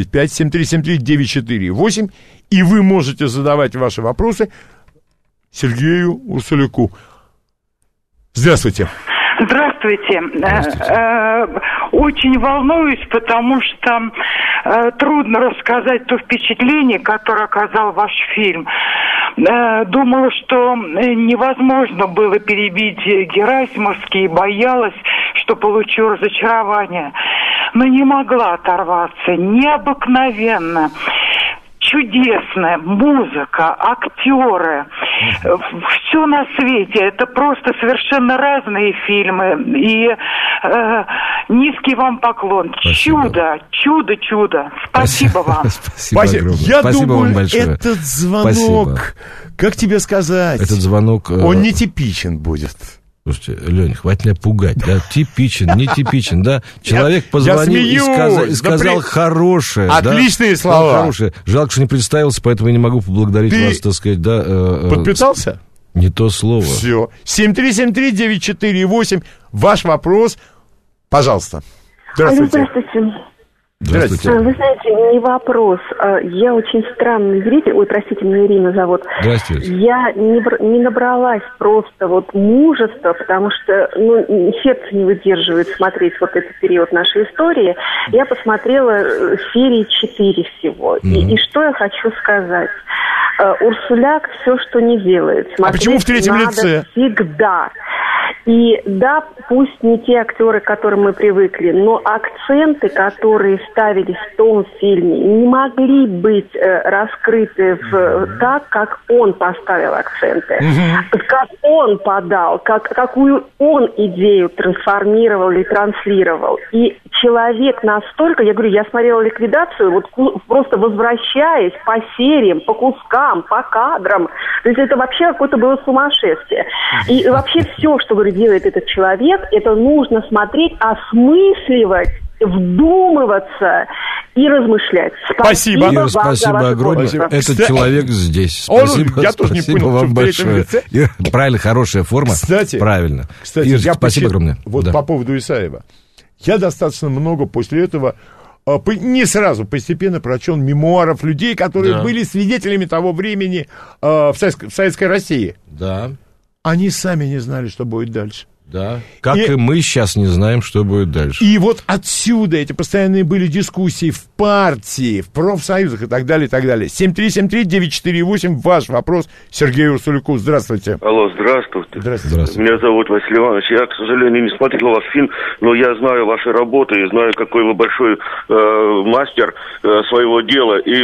Speaker 2: 495-7373-948. И вы можете задавать ваши вопросы Сергею Урсуляку. Здравствуйте.
Speaker 4: Здравствуйте. Очень волнуюсь, потому что трудно рассказать то впечатление, которое оказал ваш фильм. Думала, что невозможно было перебить Герасимовский, боялась, что получу разочарование. Но не могла оторваться. Необыкновенно. Чудесная музыка, актеры, все на свете. Это просто совершенно разные фильмы. И низкий вам поклон.
Speaker 3: Спасибо.
Speaker 4: Чудо. Спасибо вам.
Speaker 3: Спасибо.
Speaker 2: Я
Speaker 3: Спасибо
Speaker 2: думаю,
Speaker 3: вам большое.
Speaker 2: этот звонок, как тебе сказать,
Speaker 3: этот звонок...
Speaker 2: он нетипичен будет.
Speaker 3: Слушайте, Лёнь, хватит меня пугать, да, типичен, нетипичен, да, человек позвонил и сказал хорошее,
Speaker 2: отличные
Speaker 3: да,
Speaker 2: слова.
Speaker 3: Хорошее. Жалко, что не представился, поэтому я не могу поблагодарить вас, так сказать, да.
Speaker 2: Подписался?
Speaker 3: Не то слово.
Speaker 2: Все. 7373948, ваш вопрос, пожалуйста. Здравствуйте.
Speaker 5: Алло, здравствуйте.
Speaker 3: Здравствуйте.
Speaker 5: Вы знаете, не вопрос. Я очень странный зритель. Ой, простите, меня Ирина зовут.
Speaker 3: Здравствуйте.
Speaker 5: Я не набралась просто мужества, потому что сердце не выдерживает смотреть этот период нашей истории. Я посмотрела серии 4 всего. И что я хочу сказать? Урсуляк все, что не делает.
Speaker 2: А почему в третьем лице?
Speaker 5: Всегда. И да, пусть не те актеры, к которым мы привыкли, но акценты, которые ставились в том фильме, не могли быть раскрыты так, как он поставил акценты, как он подал, какую он идею трансформировал или транслировал. И человек настолько, я говорю, я смотрела «Ликвидацию», просто возвращаясь по сериям, по кускам, по кадрам. То есть это вообще какое-то было сумасшествие. И вообще все, что, говорю, делает этот человек, это нужно смотреть, осмысливать, вдумываться и размышлять.
Speaker 2: Спасибо.
Speaker 5: Ира,
Speaker 3: спасибо огромное. Этот человек здесь. Спасибо,
Speaker 2: я тоже не понял,
Speaker 3: вам
Speaker 2: что в третьем
Speaker 3: большое.
Speaker 2: лице.
Speaker 3: Правильно, хорошая форма. Правильно.
Speaker 2: Кстати,
Speaker 3: Ирочка, спасибо огромное.
Speaker 2: По поводу Исаева. Я достаточно много после этого, не сразу, постепенно прочел мемуаров людей, которые были свидетелями того времени в Советской России.
Speaker 3: Да.
Speaker 2: Они сами не знали, что будет дальше.
Speaker 3: Да. Как и мы сейчас не знаем, что будет дальше.
Speaker 2: И вот отсюда эти постоянные были дискуссии в партии, в профсоюзах и так далее, и так далее. 7373948, ваш вопрос Сергею Урсуляку. Здравствуйте.
Speaker 6: Алло, здравствуйте.
Speaker 2: Здравствуйте.
Speaker 6: Меня зовут Василий Иванович. Я, к сожалению, не смотрел ваш фильм, но я знаю ваши работы и знаю, какой вы большой мастер своего дела. И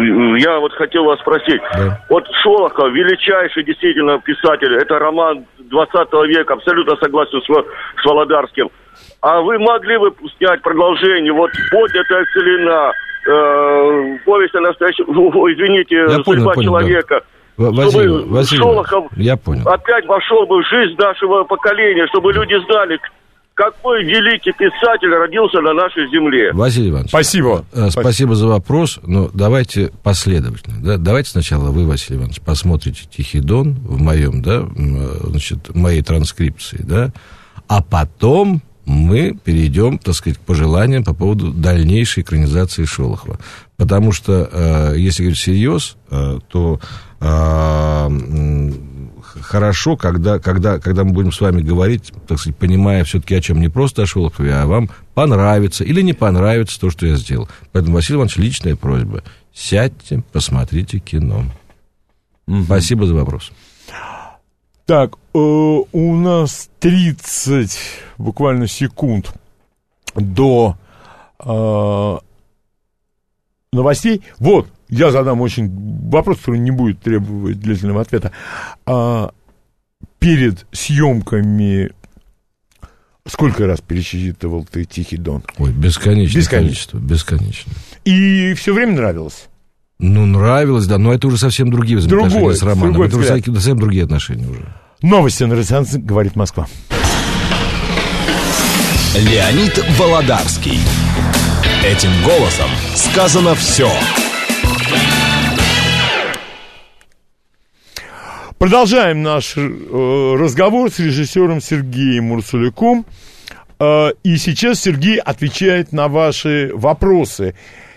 Speaker 6: я хотел вас спросить. Да. Шолохов, величайший действительно писатель, это роман 20 века, абсолютно согласен с Володарским. А вы могли бы снять продолжение, «Поднятая целина», повесть о настоящем, судьба человека.
Speaker 3: Да. Василий,
Speaker 6: Шолохов
Speaker 3: я понял.
Speaker 6: Опять вошел бы в жизнь нашего поколения, чтобы люди знали, какой великий писатель родился на нашей земле.
Speaker 3: Василий Иванович.
Speaker 2: Спасибо.
Speaker 3: Спасибо за вопрос, но давайте последовательно. Да? Давайте сначала вы, Василий Иванович, посмотрите «Тихий Дон» в моей транскрипции, да, а потом мы перейдем, так сказать, к пожеланиям по поводу дальнейшей экранизации Шолохова. Потому что, если говорить всерьез, то хорошо, когда мы будем с вами говорить, так сказать, понимая все-таки о чем, не просто о Шолохове, а вам понравится или не понравится то, что я сделал. Поэтому, Василий Иванович, личная просьба. Сядьте, посмотрите кино. Спасибо за вопрос.
Speaker 2: Так, у нас 30 буквально секунд до новостей. Я задам вопрос, который не будет требовать длительного ответа. Перед съемками сколько раз пересчитывал ты «Тихий Дон»?
Speaker 3: Ой, бесконечное количество.
Speaker 2: И все время нравилось?
Speaker 3: Нравилось, да, но это уже совсем другие взаимоотношения с романом. Это уже совсем другие отношения уже.
Speaker 2: Новости на радиостанции «Говорит Москва».
Speaker 1: Леонид Володарский. Этим голосом сказано все.
Speaker 2: Продолжаем наш разговор с режиссером Сергеем Урсуляком. И сейчас Сергей отвечает на ваши вопросы.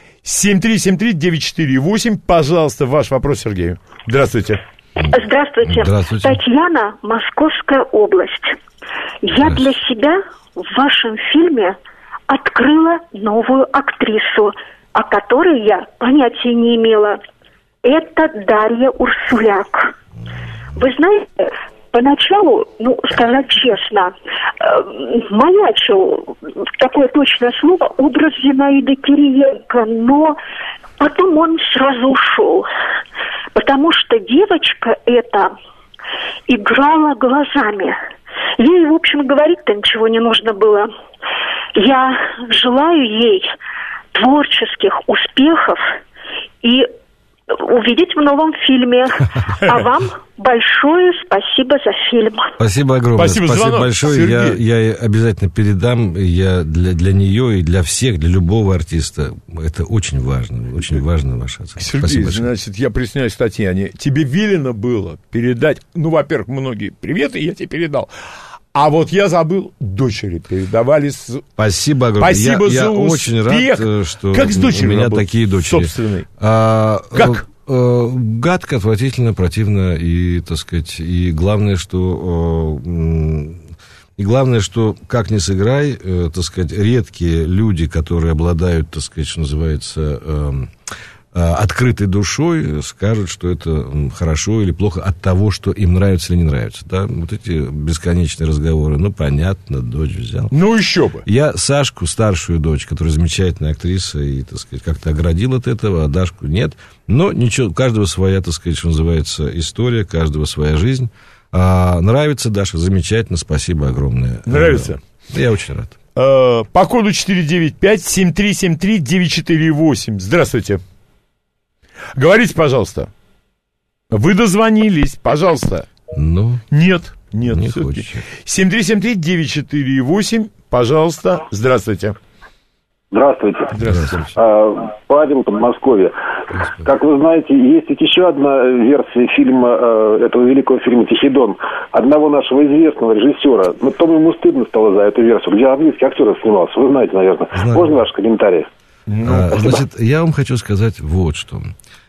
Speaker 2: 7373948. Пожалуйста, ваш вопрос Сергею. Здравствуйте.
Speaker 7: Здравствуйте.
Speaker 3: Здравствуйте.
Speaker 7: Татьяна, Московская область. Я для себя в вашем фильме открыла новую актрису, о которой я понятия не имела. Это Дарья Урсуляк. Вы знаете, поначалу, сказать честно, маячил, такое точное слово, образ Зинаиды Кириенко, но потом он сразу ушел, потому что девочка эта играла глазами. Ей, в общем, говорить-то ничего не нужно было. Я желаю ей творческих успехов и увидеть в новом фильме. А вам большое спасибо за фильм.
Speaker 3: Спасибо огромное.
Speaker 2: Спасибо
Speaker 3: большое. Я обязательно передам. Я для нее и для всех, для любого артиста. Это очень важно. Очень важно ваша оценка.
Speaker 2: Сергей, значит, я присоединяюсь к Татьяне. Тебе велено было передать, во-первых, многие приветы я тебе передал. А вот я забыл, дочери передавали.
Speaker 3: Спасибо огромное.
Speaker 2: Спасибо за
Speaker 3: я
Speaker 2: успех.
Speaker 3: очень рад, что
Speaker 2: как с дочерью
Speaker 3: у меня
Speaker 2: работать?
Speaker 3: такие дочери.
Speaker 2: Собственные.
Speaker 3: Как? Гадко, отвратительно, противно, и, так сказать, и главное, что, как ни сыграй, так сказать, редкие люди, которые обладают, так сказать, что называется, открытой душой, скажут, что это хорошо или плохо от того, что им нравится или не нравится. Да? Вот эти бесконечные разговоры. понятно, дочь взял.
Speaker 2: Еще бы.
Speaker 3: Я Сашку, старшую дочь, которая замечательная актриса, и, так сказать, как-то оградил от этого, а Дашку нет. Но ничего, у каждого своя, так сказать, что называется, история, каждого своя жизнь. Нравится, Даша, замечательно, спасибо огромное.
Speaker 2: Нравится?
Speaker 3: Я очень рад.
Speaker 2: По коду 495-7373-948. Здравствуйте. Говорите, пожалуйста. Вы дозвонились, пожалуйста. Нет,
Speaker 3: не
Speaker 2: все-таки. 7373948, пожалуйста. Здравствуйте.
Speaker 8: Здравствуйте. Павел, Подмосковье. Как вы знаете, есть ведь еще одна версия фильма, этого великого фильма «Тихий-Дон», одного нашего известного режиссера. Но потом ему стыдно стало за эту версию, где английский актер снимался. Вы знаете, наверное.
Speaker 3: Знаю.
Speaker 8: Можно ваш комментарий?
Speaker 3: Значит, я вам хочу сказать вот что.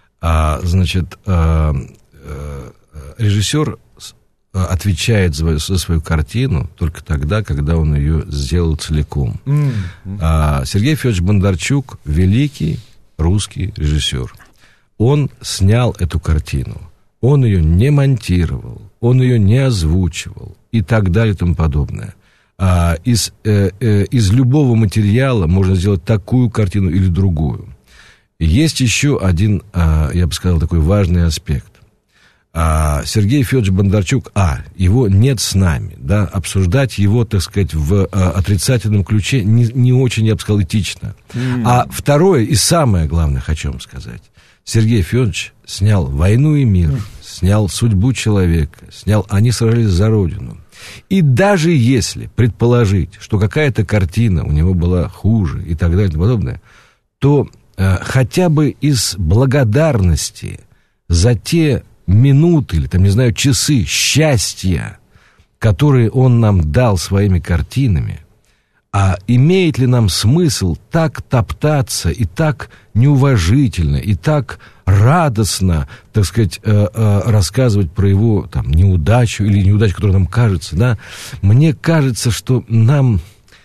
Speaker 3: Режиссер отвечает за свою картину только тогда, когда он ее сделал целиком. Сергей Федорович Бондарчук — великий русский режиссер. Он снял эту картину. Он ее не монтировал, он ее не озвучивал и так далее и тому подобное. Из любого материала можно сделать такую картину или другую. Есть еще один, я бы сказал, такой важный аспект. Сергей Федорович Бондарчук, его нет с нами, да, обсуждать его, так сказать, в отрицательном ключе не очень, я бы сказал, этично. А второе и самое главное, хочу вам сказать, Сергей Федорович снял «Войну и мир», снял «Судьбу человека», снял «Они сражались за Родину». И даже если предположить, что какая-то картина у него была хуже и так далее и тому подобное, то хотя бы из благодарности за те минуты или, там, не знаю, часы счастья, которые он нам дал своими картинами, имеет ли нам смысл так топтаться и так неуважительно, и так радостно, так сказать, рассказывать про его там неудачу или неудачу, которая нам кажется, да? Мне кажется, что нам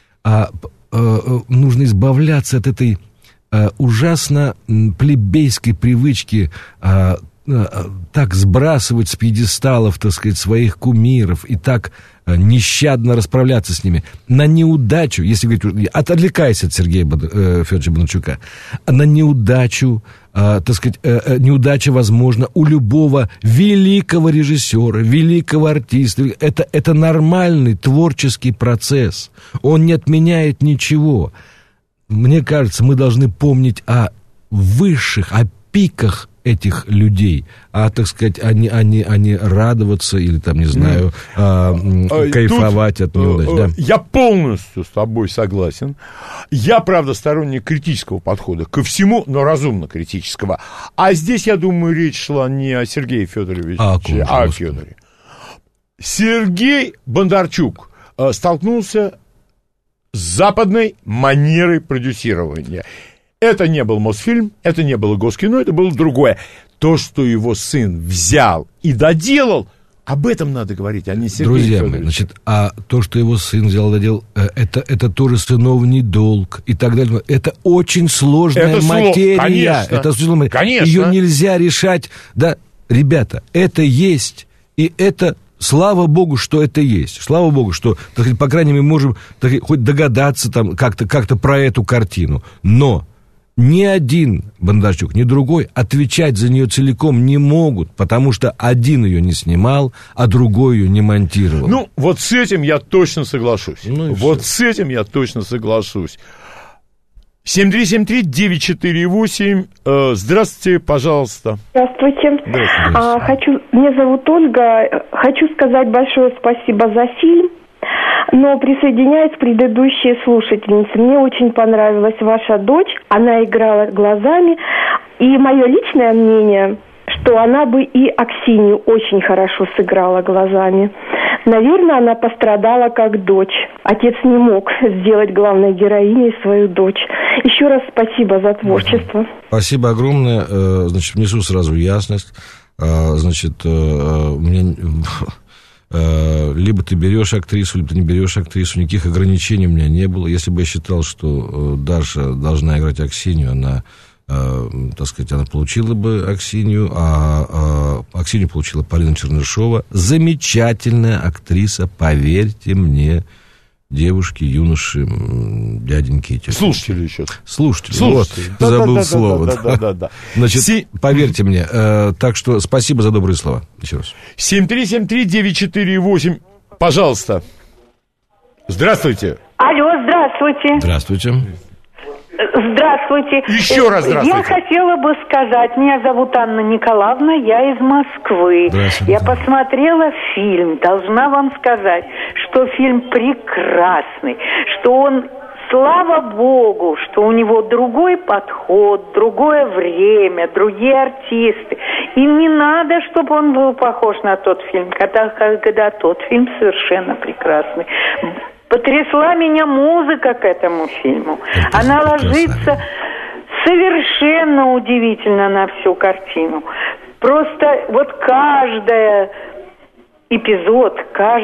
Speaker 3: нужно избавляться от этой ужасно плебейской привычки так сбрасывать с пьедесталов, так сказать, своих кумиров и так нещадно расправляться с ними. На неудачу, если говорить, отвлекаясь от Сергея Федоровича Бондарчука, на неудачу, так сказать, неудача возможна у любого великого режиссера, великого артиста. Это нормальный творческий процесс. Он не отменяет ничего. Мне кажется, мы должны помнить о высших, о пиках этих людей, а, так сказать, они радоваться или, там, не знаю, кайфовать от неудач. Да?
Speaker 2: Я полностью с тобой согласен. Я, правда, сторонник критического подхода ко всему, но разумно критического. А здесь, я думаю, речь шла не о Сергее Федоровиче, а о Федоре. Сергей Бондарчук столкнулся с западной манерой продюсирования. Это не был Мосфильм, это не было Госкино, это было другое. То, что его сын взял и доделал, об этом надо говорить, а не Сергей Федорович. Друзья мои,
Speaker 3: значит, а то, что его сын взял и доделал, это тоже сыновний долг и так далее. Это очень сложная материя.
Speaker 2: Конечно.
Speaker 3: Это сложная. Конечно. Ее нельзя решать. Да, ребята, это есть, и это... Слава Богу, что это есть. Слава Богу, что, так сказать, по крайней мере, можем хоть догадаться там как-то про эту картину. Но ни один Бондарчук, ни другой отвечать за нее целиком не могут, потому что один ее не снимал, а другой ее не монтировал.
Speaker 2: Ну, вот с этим я точно соглашусь. С этим я точно соглашусь. 7373948. Здравствуйте, пожалуйста.
Speaker 9: Здравствуйте. Меня зовут Ольга. Хочу сказать большое спасибо за фильм, но присоединяюсь к предыдущей слушательнице. Мне очень понравилась ваша дочь. Она играла глазами. И мое личное мнение, что она бы и Аксинью очень хорошо сыграла глазами. Наверное, она пострадала как дочь. Отец не мог сделать главной героиней свою дочь. Еще раз спасибо за творчество.
Speaker 3: Спасибо огромное. Значит, внесу сразу ясность. Значит, либо ты берешь актрису, либо ты не берешь актрису. Никаких ограничений у меня не было. Если бы я считал, что Даша должна играть Аксинью, она, так сказать, она получила бы Аксинью, а Аксинью получила Полина Чернышова. Замечательная актриса, поверьте мне, девушки, юноши, дяденьки и тетеньки.
Speaker 2: Слушатели еще.
Speaker 3: Слушатели. Вот, забыл слово.
Speaker 2: Да.
Speaker 3: Значит, поверьте мне, так что спасибо за добрые слова. Еще раз.
Speaker 2: 7373948, пожалуйста. Здравствуйте.
Speaker 10: Алло, здравствуйте.
Speaker 3: Здравствуйте.
Speaker 10: Здравствуйте.
Speaker 2: Еще раз здравствуйте.
Speaker 10: Я хотела бы сказать, меня зовут Анна Николаевна, я из Москвы. Я посмотрела фильм, должна вам сказать, что фильм прекрасный, что он, слава Богу, что у него другой подход, другое время, другие артисты. И не надо, чтобы он был похож на тот фильм, когда тот фильм совершенно прекрасный. Потрясла меня музыка к этому фильму. Она ложится совершенно удивительно на всю картину. Просто вот каждый эпизод,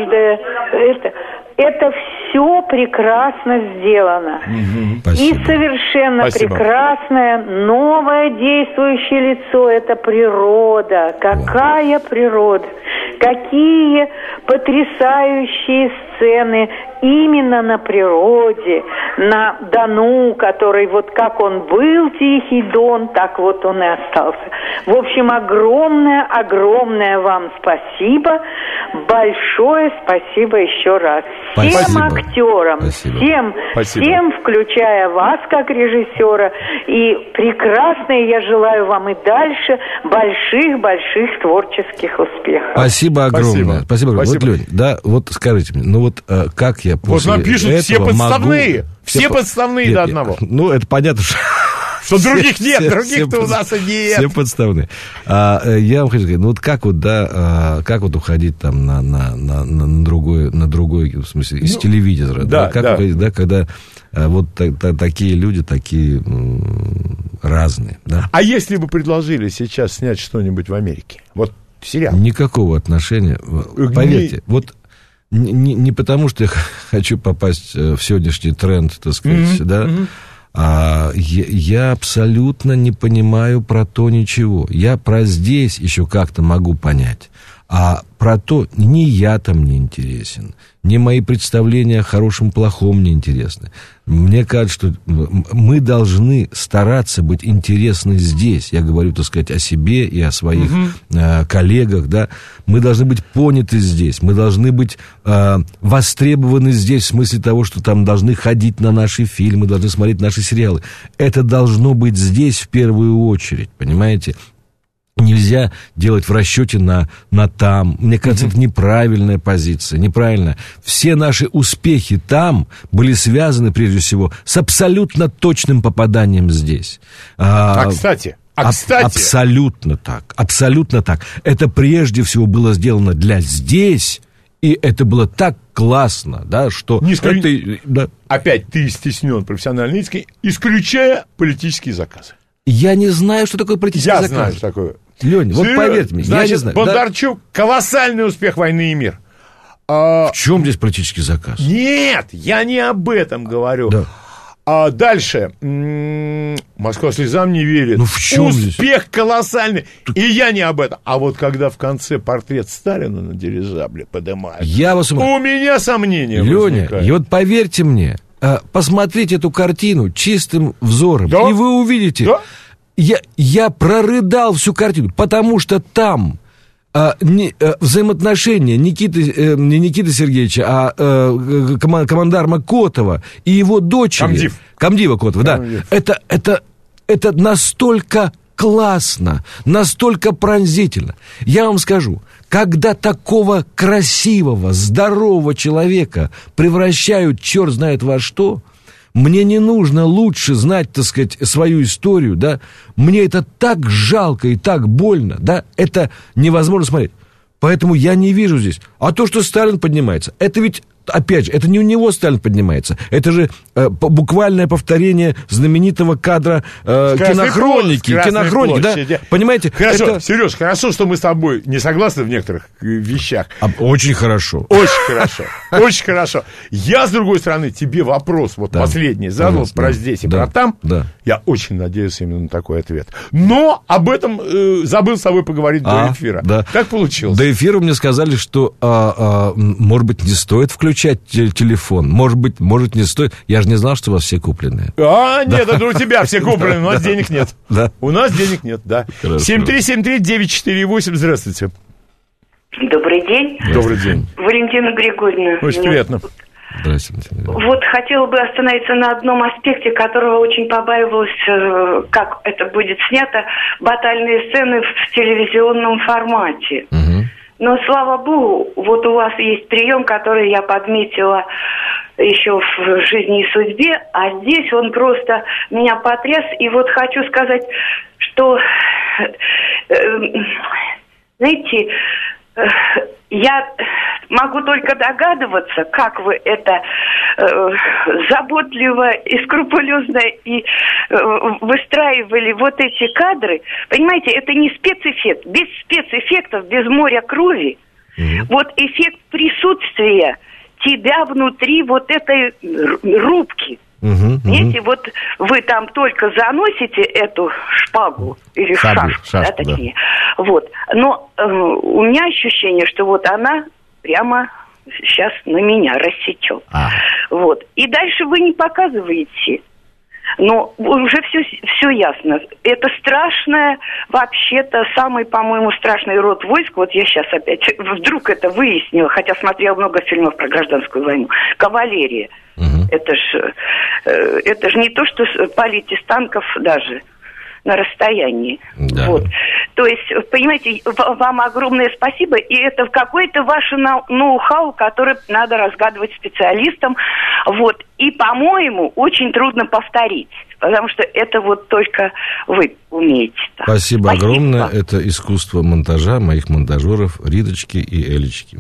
Speaker 10: это все прекрасно сделано. И совершенно прекрасное новое действующее лицо — это природа. Какая природа! Какие потрясающие сцены именно на природе, на Дону, который вот как он был Тихий Дон, так вот он и остался. В общем, огромное вам спасибо. Большое спасибо еще раз. Всем актерам, всем, включая вас как режиссера. И прекрасные я желаю вам и дальше больших творческих успехов.
Speaker 3: Спасибо огромное. Спасибо. Вот, Лёнь, да, вот скажите мне, ну вот как я после
Speaker 2: вот нам пишут
Speaker 3: этого
Speaker 2: все подставные.
Speaker 3: Могу...
Speaker 2: Все подставные до одного.
Speaker 3: Ну, это понятно, что...
Speaker 2: Что других нет, других-то у нас и нет.
Speaker 3: Все подставные. Я вам хочу сказать, ну вот как вот, да, как вот уходить там на другой, в смысле, из телевизора, да, как уходить, да, когда вот такие люди, такие разные, да.
Speaker 2: А если бы предложили сейчас снять что-нибудь в Америке? Вот сериал.
Speaker 3: Никакого отношения. Поверьте, вот не потому, что я хочу попасть в сегодняшний тренд, так сказать, да, я абсолютно не понимаю про то ничего. Я про здесь еще как-то могу понять. А про то ни я там не интересен, ни мои представления о хорошем, плохом не интересны. Мне кажется, что мы должны стараться быть интересны здесь. Я говорю, так сказать, о себе и о своих коллегах, да. Мы должны быть поняты здесь, мы должны быть востребованы здесь, в смысле того, что там должны ходить на наши фильмы, должны смотреть наши сериалы. Это должно быть здесь в первую очередь, понимаете? Нельзя делать в расчете на там. Мне кажется, это неправильная позиция, неправильная. Все наши успехи там были связаны, прежде всего, с абсолютно точным попаданием здесь.
Speaker 2: Кстати...
Speaker 3: Абсолютно так, абсолютно так. Это прежде всего было сделано для здесь, и это было так классно, да, что...
Speaker 2: Опять ты стеснен профессиональной этикой, исключая политические заказы.
Speaker 3: Я не знаю, что такое политический заказ.
Speaker 2: Я знаю, что такое.
Speaker 3: Лёнь, вот поверьте мне,
Speaker 2: значит,
Speaker 3: я не знаю.
Speaker 2: Бондарчук, колоссальный успех «Войны и мир».
Speaker 3: В чем здесь политический заказ?
Speaker 2: Нет, я не об этом говорю.
Speaker 3: Да.
Speaker 2: А дальше. «Москва слезам не верит».
Speaker 3: Ну в чем
Speaker 2: успех
Speaker 3: здесь?
Speaker 2: Колоссальный. И я не об этом. А вот когда в конце портрет Сталина на дирижабле поднимают, у меня сомнения возникают.
Speaker 3: Лёня, и вот поверьте мне, посмотрите эту картину чистым взором,
Speaker 2: да?
Speaker 3: и вы увидите...
Speaker 2: Да?
Speaker 3: Я прорыдал всю картину, потому что там взаимоотношения не Никиты Сергеевича, а командарма Котова и его дочери. Комдива Котова, да. Это настолько классно, настолько пронзительно. Я вам скажу, когда такого красивого, здорового человека превращают черт знает во что... Мне не нужно лучше знать, так сказать, свою историю, да. Мне это так жалко и так больно, да. Это невозможно смотреть. Поэтому я не вижу здесь. А то, что Сталин поднимается, это ведь... Опять же, это не у него Сталин поднимается. Это же буквальное повторение знаменитого кадра кинохроники. Кинохроники, да? Понимаете?
Speaker 2: Хорошо, Сереж, хорошо, что мы с тобой не согласны в некоторых вещах.
Speaker 3: Очень хорошо.
Speaker 2: Очень хорошо. Очень хорошо. Я, с другой стороны, тебе вопрос вот последний задал про здесь и про там.
Speaker 3: Да.
Speaker 2: Я очень надеюсь именно на такой ответ. Но об этом забыл с тобой поговорить до эфира.
Speaker 3: Да.
Speaker 2: Как получилось?
Speaker 3: До эфира мне сказали, что, может быть, не стоит включать телефон. Может, не стоит. Я же не знал, что у вас все купленные.
Speaker 2: Нет, это у тебя все куплены, у нас денег нет.
Speaker 3: Да.
Speaker 2: У нас денег нет, да. 7373948, здравствуйте.
Speaker 11: Добрый день.
Speaker 2: Добрый день.
Speaker 11: Валентина Григорьевна.
Speaker 2: Очень приятно.
Speaker 3: Здравствуйте.
Speaker 11: Вот хотела бы остановиться на одном аспекте, которого очень побаивалась, как это будет снято, батальные сцены в телевизионном формате.
Speaker 3: Угу.
Speaker 11: Но, слава богу, вот у вас есть прием, который я подметила еще в жизни и судьбе, а здесь он просто меня потряс. И вот хочу сказать, что, знаете, я могу только догадываться, как вы это заботливо и скрупулезно и выстраивали вот эти кадры. Понимаете, это не спецэффект. Без спецэффектов, без моря крови. Вот эффект присутствия тебя внутри вот этой рубки. Видите, вот вы там только заносите эту шпагу или шашку, да, такие. Да. Вот. Но у меня ощущение, что вот она прямо сейчас на меня рассечет. Вот. И дальше вы не показываете. Но уже все ясно. Это страшное, вообще-то, самый, по-моему, страшный род войск. Вот я сейчас опять вдруг это выяснила, хотя смотрела много фильмов про гражданскую войну. Кавалерия. Это ж не то, что палить из танков даже на расстоянии.
Speaker 3: Да.
Speaker 11: Вот. То есть, понимаете, вам огромное спасибо, и это какое-то ваше ноу-хау, которое надо разгадывать специалистам. Вот. И, по-моему, очень трудно повторить, потому что это вот только вы умеете.
Speaker 3: Спасибо огромное. Это искусство монтажа моих монтажеров Риточки и Элечки.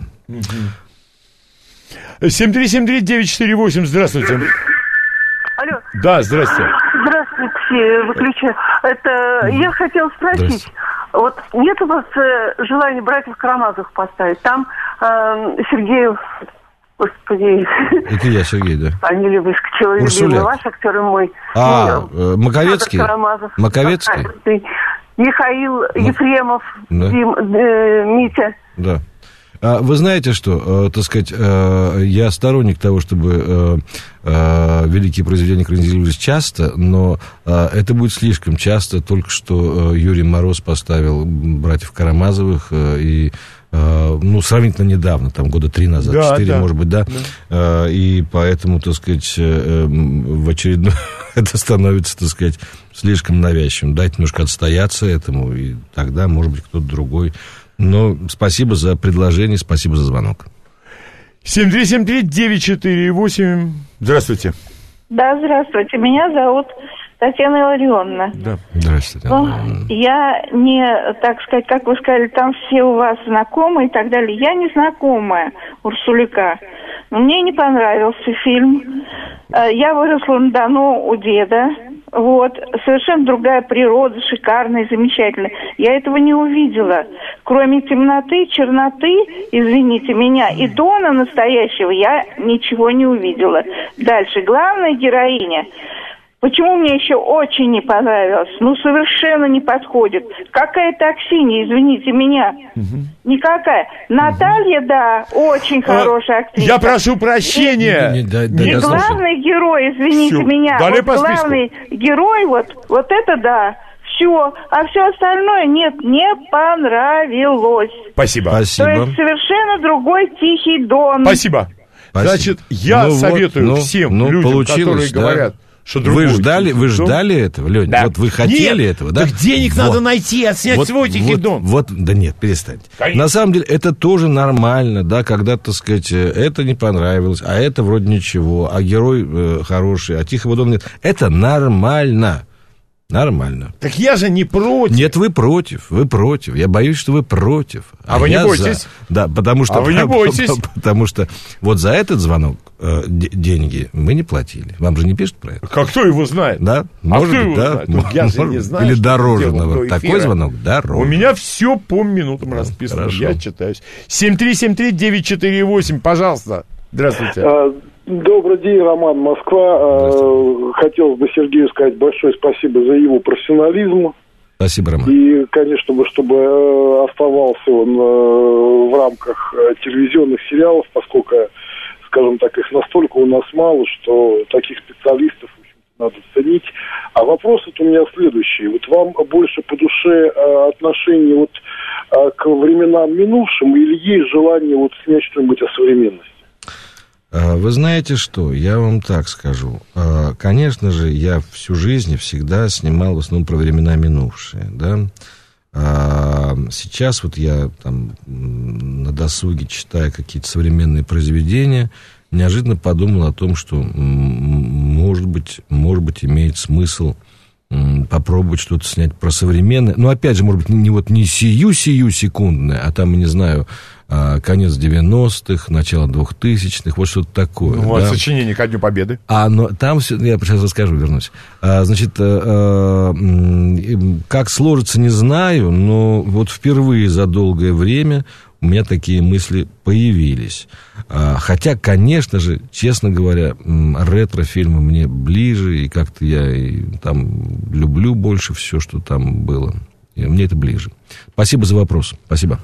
Speaker 2: 7373948, здравствуйте.
Speaker 12: Алло.
Speaker 2: Да, здравствуйте.
Speaker 12: Здравствуйте, выключаю. Это я хотела спросить, вот нет у вас желания братьев Карамазовых поставить? Там Сергеев, господи...
Speaker 3: Это я, Сергей, да.
Speaker 12: Фамилия выскочила, любимый ваш актер и мой.
Speaker 3: Маковецкий? Маковецкий?
Speaker 12: Михаил Ефремов,
Speaker 3: да.
Speaker 12: Митя.
Speaker 3: Да. Вы знаете что, так сказать, я сторонник того, чтобы великие произведения экранизировались часто, но это будет слишком часто. Только что Юрий Мороз поставил «Братьев Карамазовых», и сравнительно недавно, там года 3 назад, 4, может быть, да. И поэтому, так сказать, в очередной это становится, так сказать, слишком навязчивым. Дайте немножко отстояться этому, и тогда, может быть, кто-то другой. Но спасибо за предложение, спасибо за звонок.
Speaker 2: 7373948. Здравствуйте.
Speaker 13: Да, здравствуйте. Меня зовут Татьяна Илларионовна.
Speaker 2: Да.
Speaker 3: Здравствуйте.
Speaker 13: Я не, так сказать, как вы сказали, там все у вас знакомые и так далее. Я не знакомая Урсуляка. Но мне не понравился фильм. Я выросла на Дону у деда. Вот. Совершенно другая природа, шикарная, замечательная. Я этого не увидела. Кроме темноты, черноты, извините меня, и Дона настоящего я ничего не увидела. Дальше. Главная героиня. Почему мне еще очень не понравилось? Совершенно не подходит. Какая-то Аксинья, извините меня. Никакая. Наталья, да, очень хорошая актриса.
Speaker 2: Я прошу прощения.
Speaker 13: И главный герой, извините меня. Главный герой, вот это да. Все. А все остальное нет, не понравилось.
Speaker 2: Спасибо.
Speaker 13: То есть совершенно другой Тихий Дон.
Speaker 2: Спасибо. Значит, я советую всем людям, которые говорят, что
Speaker 3: вы ждали этого, Лёнь? Да. Вот вы хотели этого, да?
Speaker 2: Так денег надо найти, отснять свой Тихий Дон.
Speaker 3: Да нет, перестаньте. Конечно. На самом деле, это тоже нормально, да, когда, так сказать, это не понравилось, а это вроде ничего, а герой хороший, а Тихого Дона нет. Это нормально. Нормально.
Speaker 2: Так я же не против.
Speaker 3: Нет, вы против. Я боюсь, что вы против.
Speaker 2: А вы не бойтесь?
Speaker 3: Да, потому что...
Speaker 2: вы не бойтесь?
Speaker 3: Потому что вот за этот звонок деньги мы не платили. Вам же не пишут про это?
Speaker 2: Как кто его знает?
Speaker 3: Да, может быть, да.
Speaker 2: Я же не знаю.
Speaker 3: Или дороже. Такой звонок дороже.
Speaker 2: У меня все по минутам расписано. Хорошо. Я читаюсь. 7373948, пожалуйста. Здравствуйте.
Speaker 14: Добрый день, Роман, Москва. Хотелось бы Сергею сказать большое спасибо за его профессионализм.
Speaker 3: Спасибо, Роман.
Speaker 14: И, конечно, чтобы оставался он в рамках телевизионных сериалов, поскольку, скажем так, их настолько у нас мало, что таких специалистов надо ценить. А вопрос у меня следующий. Вот вам больше по душе отношение к временам минувшим или есть желание снять что-нибудь о современности?
Speaker 3: Вы знаете что, я вам так скажу. Конечно же, я всю жизнь всегда снимал в основном про времена минувшие, да. Сейчас я там на досуге, читая какие-то современные произведения, неожиданно подумал о том, что, может быть, имеет смысл попробовать что-то снять про современное. Но, опять же, может быть, не сию секундное, а там, не знаю, конец 90-х, начало 2000-х, вот что-то такое.
Speaker 2: Вот, сочинение ко Дню Победы.
Speaker 3: Но там все, я сейчас расскажу, вернусь. Значит, как сложится, не знаю, но вот впервые за долгое время у меня такие мысли появились. Хотя, конечно же, честно говоря, ретро-фильмы мне ближе, и как-то я там люблю больше все, что там было. И мне это ближе. Спасибо за вопрос. Спасибо.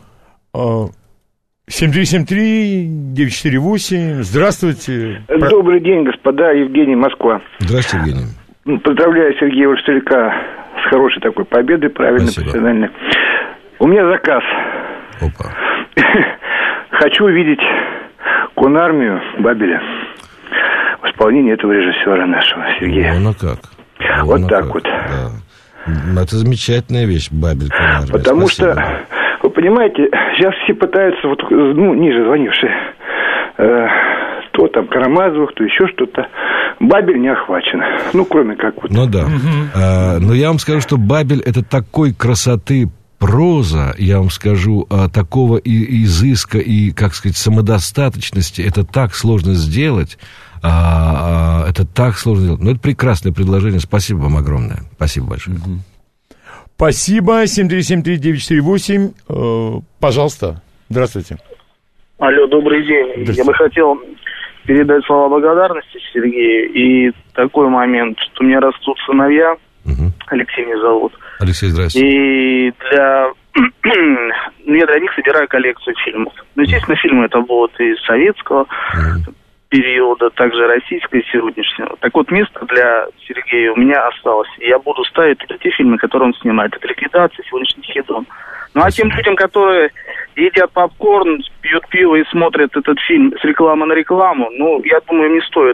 Speaker 2: 7373948. Здравствуйте.
Speaker 15: Добрый день, господа. Евгений, Москва.
Speaker 3: Здравствуйте, Евгений.
Speaker 15: Поздравляю Сергея Урсуляка с хорошей такой победой, правильно, профессиональной. У меня заказ.
Speaker 3: Опа.
Speaker 15: Хочу увидеть Конармию Бабеля в исполнении этого режиссера нашего, Сергея.
Speaker 3: Как.
Speaker 15: Вот так вот.
Speaker 3: Да. Это замечательная вещь, Бабель Конармия.
Speaker 15: Потому что, вы понимаете, сейчас все пытаются, ниже звонившие, то там Карамазовых, то еще что-то. Бабель не охвачен. Кроме как
Speaker 3: да. Но я вам скажу, что Бабель — это такой красоты проза, я вам скажу, такого изыска и, как сказать, самодостаточности, это так сложно сделать. Это так сложно сделать. Но это прекрасное предложение. Спасибо вам огромное. Спасибо большое.
Speaker 2: Спасибо. 7373948. Пожалуйста. Здравствуйте.
Speaker 16: Алло, добрый день. Я бы хотел передать слова благодарности Сергею. И такой момент, что у меня растут сыновья. Алексей меня зовут.
Speaker 3: Алексей, здравствуйте.
Speaker 16: И для я для них собираю коллекцию фильмов. Ну, естественно, фильмы это будут из советского периода, также российского и сегодняшнего. Так вот, место для Сергея у меня осталось. И я буду ставить те фильмы, которые он снимает. Это «Ликвидация», «Сегодняшний Хедон». Ну, а тем людям, которые едят попкорн, пьют пиво и смотрят этот фильм с рекламы на рекламу, ну, я думаю, не стоит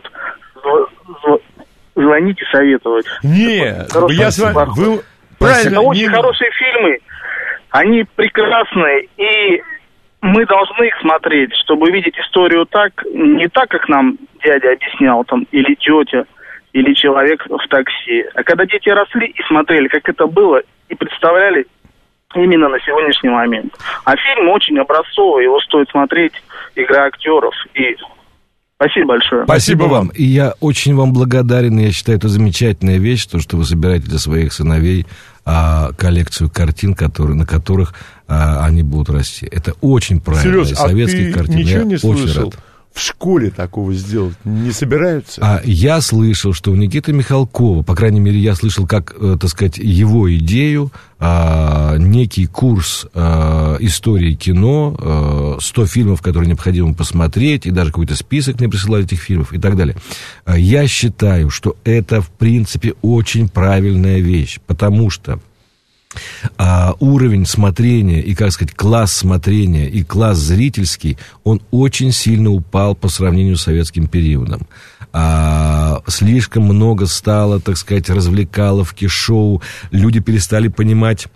Speaker 16: звонить и советовать.
Speaker 2: Нет, я с вами... Вы правильно.
Speaker 16: Это очень хорошие фильмы. Они прекрасные, и мы должны их смотреть, чтобы видеть историю так, не так, как нам дядя объяснял, там, или тетя, или человек в такси. А когда дети росли и смотрели, как это было, и представляли именно на сегодняшний момент. А фильм очень образцовый, его стоит смотреть, игра актеров. И спасибо большое.
Speaker 3: Спасибо вам. И я очень вам благодарен. Я считаю, это замечательная вещь, то, что вы собираете для своих сыновей коллекцию картин, на которых они будут расти. Это очень правильно.
Speaker 2: Серёж,
Speaker 3: советских
Speaker 2: ты
Speaker 3: картин.
Speaker 2: ничего
Speaker 3: я
Speaker 2: не
Speaker 3: очень
Speaker 2: слышал?
Speaker 3: рад.
Speaker 2: В школе такого сделать не собираются?
Speaker 3: Я слышал, что у Никиты Михалкова, по крайней мере, я слышал, как, так сказать, его идею, некий курс истории кино, 100 фильмов, которые необходимо посмотреть, и даже какой-то список мне присылали этих фильмов и так далее. Я считаю, что это, в принципе, очень правильная вещь, потому что уровень смотрения и, как сказать, класс смотрения и класс зрительский, он очень сильно упал по сравнению с советским периодом. Слишком много стало, так сказать, развлекаловки, шоу, люди перестали понимать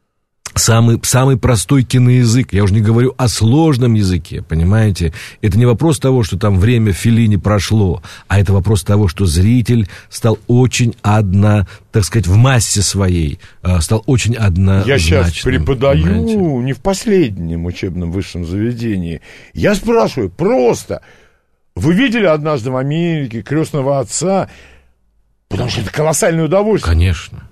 Speaker 3: самый простой киноязык. Я уже не говорю о сложном языке, понимаете? Это не вопрос того, что там время Феллини прошло, а это вопрос того, что зритель стал очень так сказать, в массе своей, стал очень однозначным.
Speaker 2: Я сейчас преподаю,
Speaker 3: понимаете?
Speaker 2: Не в последнем учебном высшем заведении. Я спрашиваю просто, вы видели однажды в Америке «Крестного отца»? Потому что это колоссальное удовольствие.
Speaker 3: Конечно.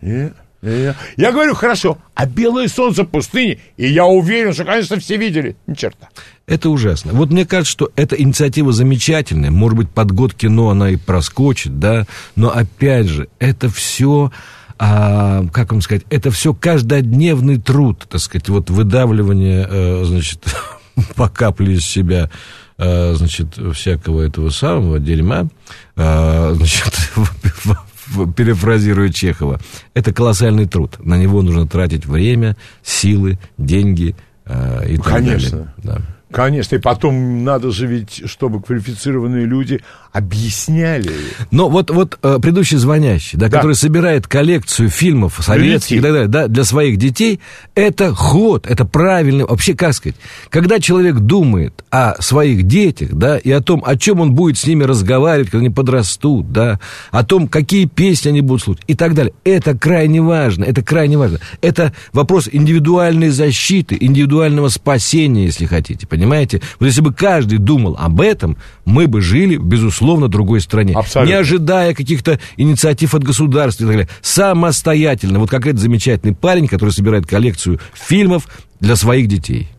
Speaker 2: Я говорю, хорошо, а «Белое солнце пустыни», и я уверен, что, конечно, все видели. Ни черта.
Speaker 3: Это ужасно. Вот мне кажется, что эта инициатива замечательная. Может быть, под год кино она и проскочит, да. Но, опять же, это все, как вам сказать, это все каждодневный труд, так сказать, вот выдавливание, значит, по капле из себя, значит, всякого этого самого дерьма, значит, перефразируя Чехова, это колоссальный труд. На него нужно тратить время, силы, деньги и так
Speaker 2: Конечно.
Speaker 3: далее. Да.
Speaker 2: Конечно, и потом надо же ведь, чтобы квалифицированные люди объясняли.
Speaker 3: Но вот предыдущий звонящий, да, который собирает коллекцию фильмов советских и так далее, да, для своих детей, это ход, это правильно. Вообще, как сказать, когда человек думает о своих детях, да, и о том, о чем он будет с ними разговаривать, когда они подрастут, да, о том, какие песни они будут слушать и так далее, это крайне важно, это крайне важно. Это вопрос индивидуальной защиты, индивидуального спасения, если хотите, понимаете? Вот если бы каждый думал об этом, мы бы жили, безусловно, в другой стране.
Speaker 2: Абсолютно.
Speaker 3: Не ожидая каких-то инициатив от государства и так далее. Самостоятельно. Вот как этот замечательный парень, который собирает коллекцию фильмов для своих детей.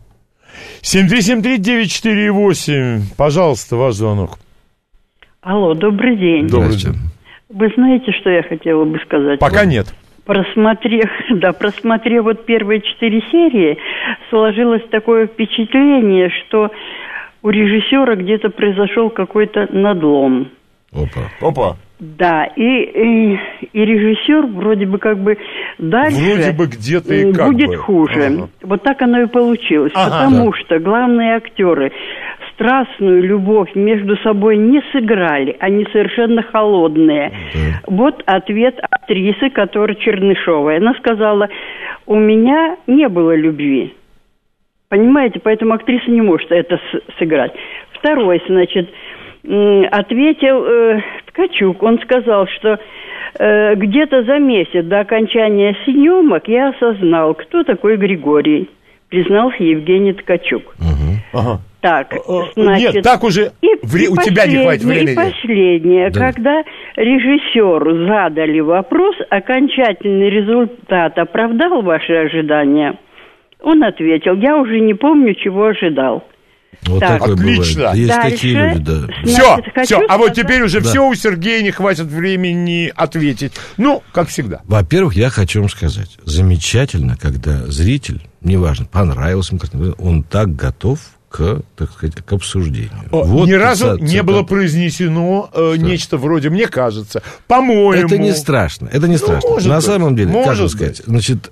Speaker 2: 7373948. Пожалуйста, ваш звонок.
Speaker 17: Алло, добрый день.
Speaker 2: Добрый день.
Speaker 17: Вы знаете, что я хотела бы сказать?
Speaker 2: Пока нет.
Speaker 17: Просмотрев вот первые 4 серии, сложилось такое впечатление, что у режиссера где-то произошел какой-то надлом.
Speaker 2: Опа.
Speaker 17: Да, и режиссер вроде бы как бы дальше
Speaker 2: вроде бы где-то и как
Speaker 17: будет
Speaker 2: бы
Speaker 17: хуже.
Speaker 2: Ага.
Speaker 17: Вот так оно и получилось.
Speaker 2: Ага,
Speaker 17: потому что главные актеры страстную любовь между собой не сыграли. Они совершенно холодные. Вот ответ актрисы, которая Чернышовая. Она сказала, у меня не было любви. Понимаете, поэтому актриса не может это сыграть. Второй, значит, ответил Ткачук. Он сказал, что где-то за месяц до окончания съемок я осознал, кто такой Григорий. Признался Евгений Ткачук.
Speaker 2: Ага.
Speaker 17: Так, значит...
Speaker 2: Нет, так уже у тебя не хватит времени.
Speaker 17: И последнее, да. Когда режиссеру задали вопрос, окончательный результат оправдал ваши ожидания? Он ответил, я уже не помню, чего ожидал.
Speaker 3: Вот так.
Speaker 2: Отлично.
Speaker 3: Есть
Speaker 17: дальше,
Speaker 3: такие люди, да.
Speaker 2: Все. А вот теперь уже все, у Сергея не хватит времени ответить. Ну, как всегда.
Speaker 3: Во-первых, я хочу вам сказать, замечательно, когда зритель неважно, понравился ему картина, он так готов к, так сказать, к обсуждению.
Speaker 2: Вот ни разу не было произнесено нечто вроде, мне кажется, по-моему...
Speaker 3: Это не страшно, это не страшно. На самом деле, как же сказать, значит,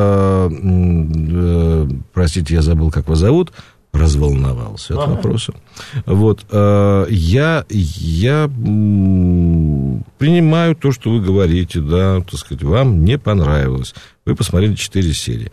Speaker 3: простите, я забыл, как вас зовут, разволновался от вопроса. Вот, я принимаю то, что вы говорите, да, так сказать, вам не понравилось. Вы посмотрели 4 серии.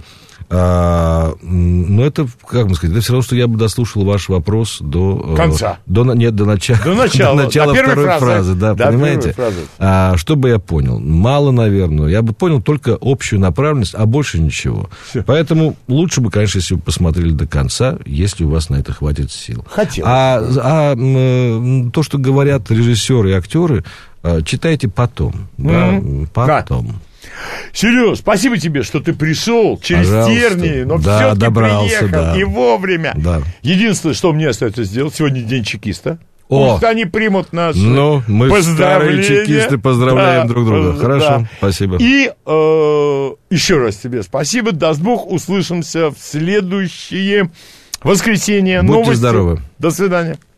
Speaker 3: Но это, как бы сказать, это все равно, что я бы дослушал ваш вопрос до...
Speaker 2: Конца.
Speaker 3: До начала второй фразы, да, понимаете? Что бы я понял? Мало, наверное. Я бы понял только общую направленность, а больше ничего. Все. Поэтому лучше бы, конечно, если вы посмотрели до конца, если у вас на это хватит сил.
Speaker 2: Хотелось.
Speaker 3: То, что говорят режиссеры и актеры, читайте потом. Да, потом.
Speaker 2: Да. Сереж, спасибо тебе, что ты пришел через тернии, но все-таки приехал и вовремя. Да. Единственное, что мне остается сделать, сегодня день чекиста. Пусть они примут наши
Speaker 3: мы старые чекисты поздравляем друг друга. Хорошо, спасибо.
Speaker 2: И еще раз тебе спасибо. Даст Бог, услышимся в следующее воскресенье.
Speaker 3: Будьте здоровы.
Speaker 2: До свидания.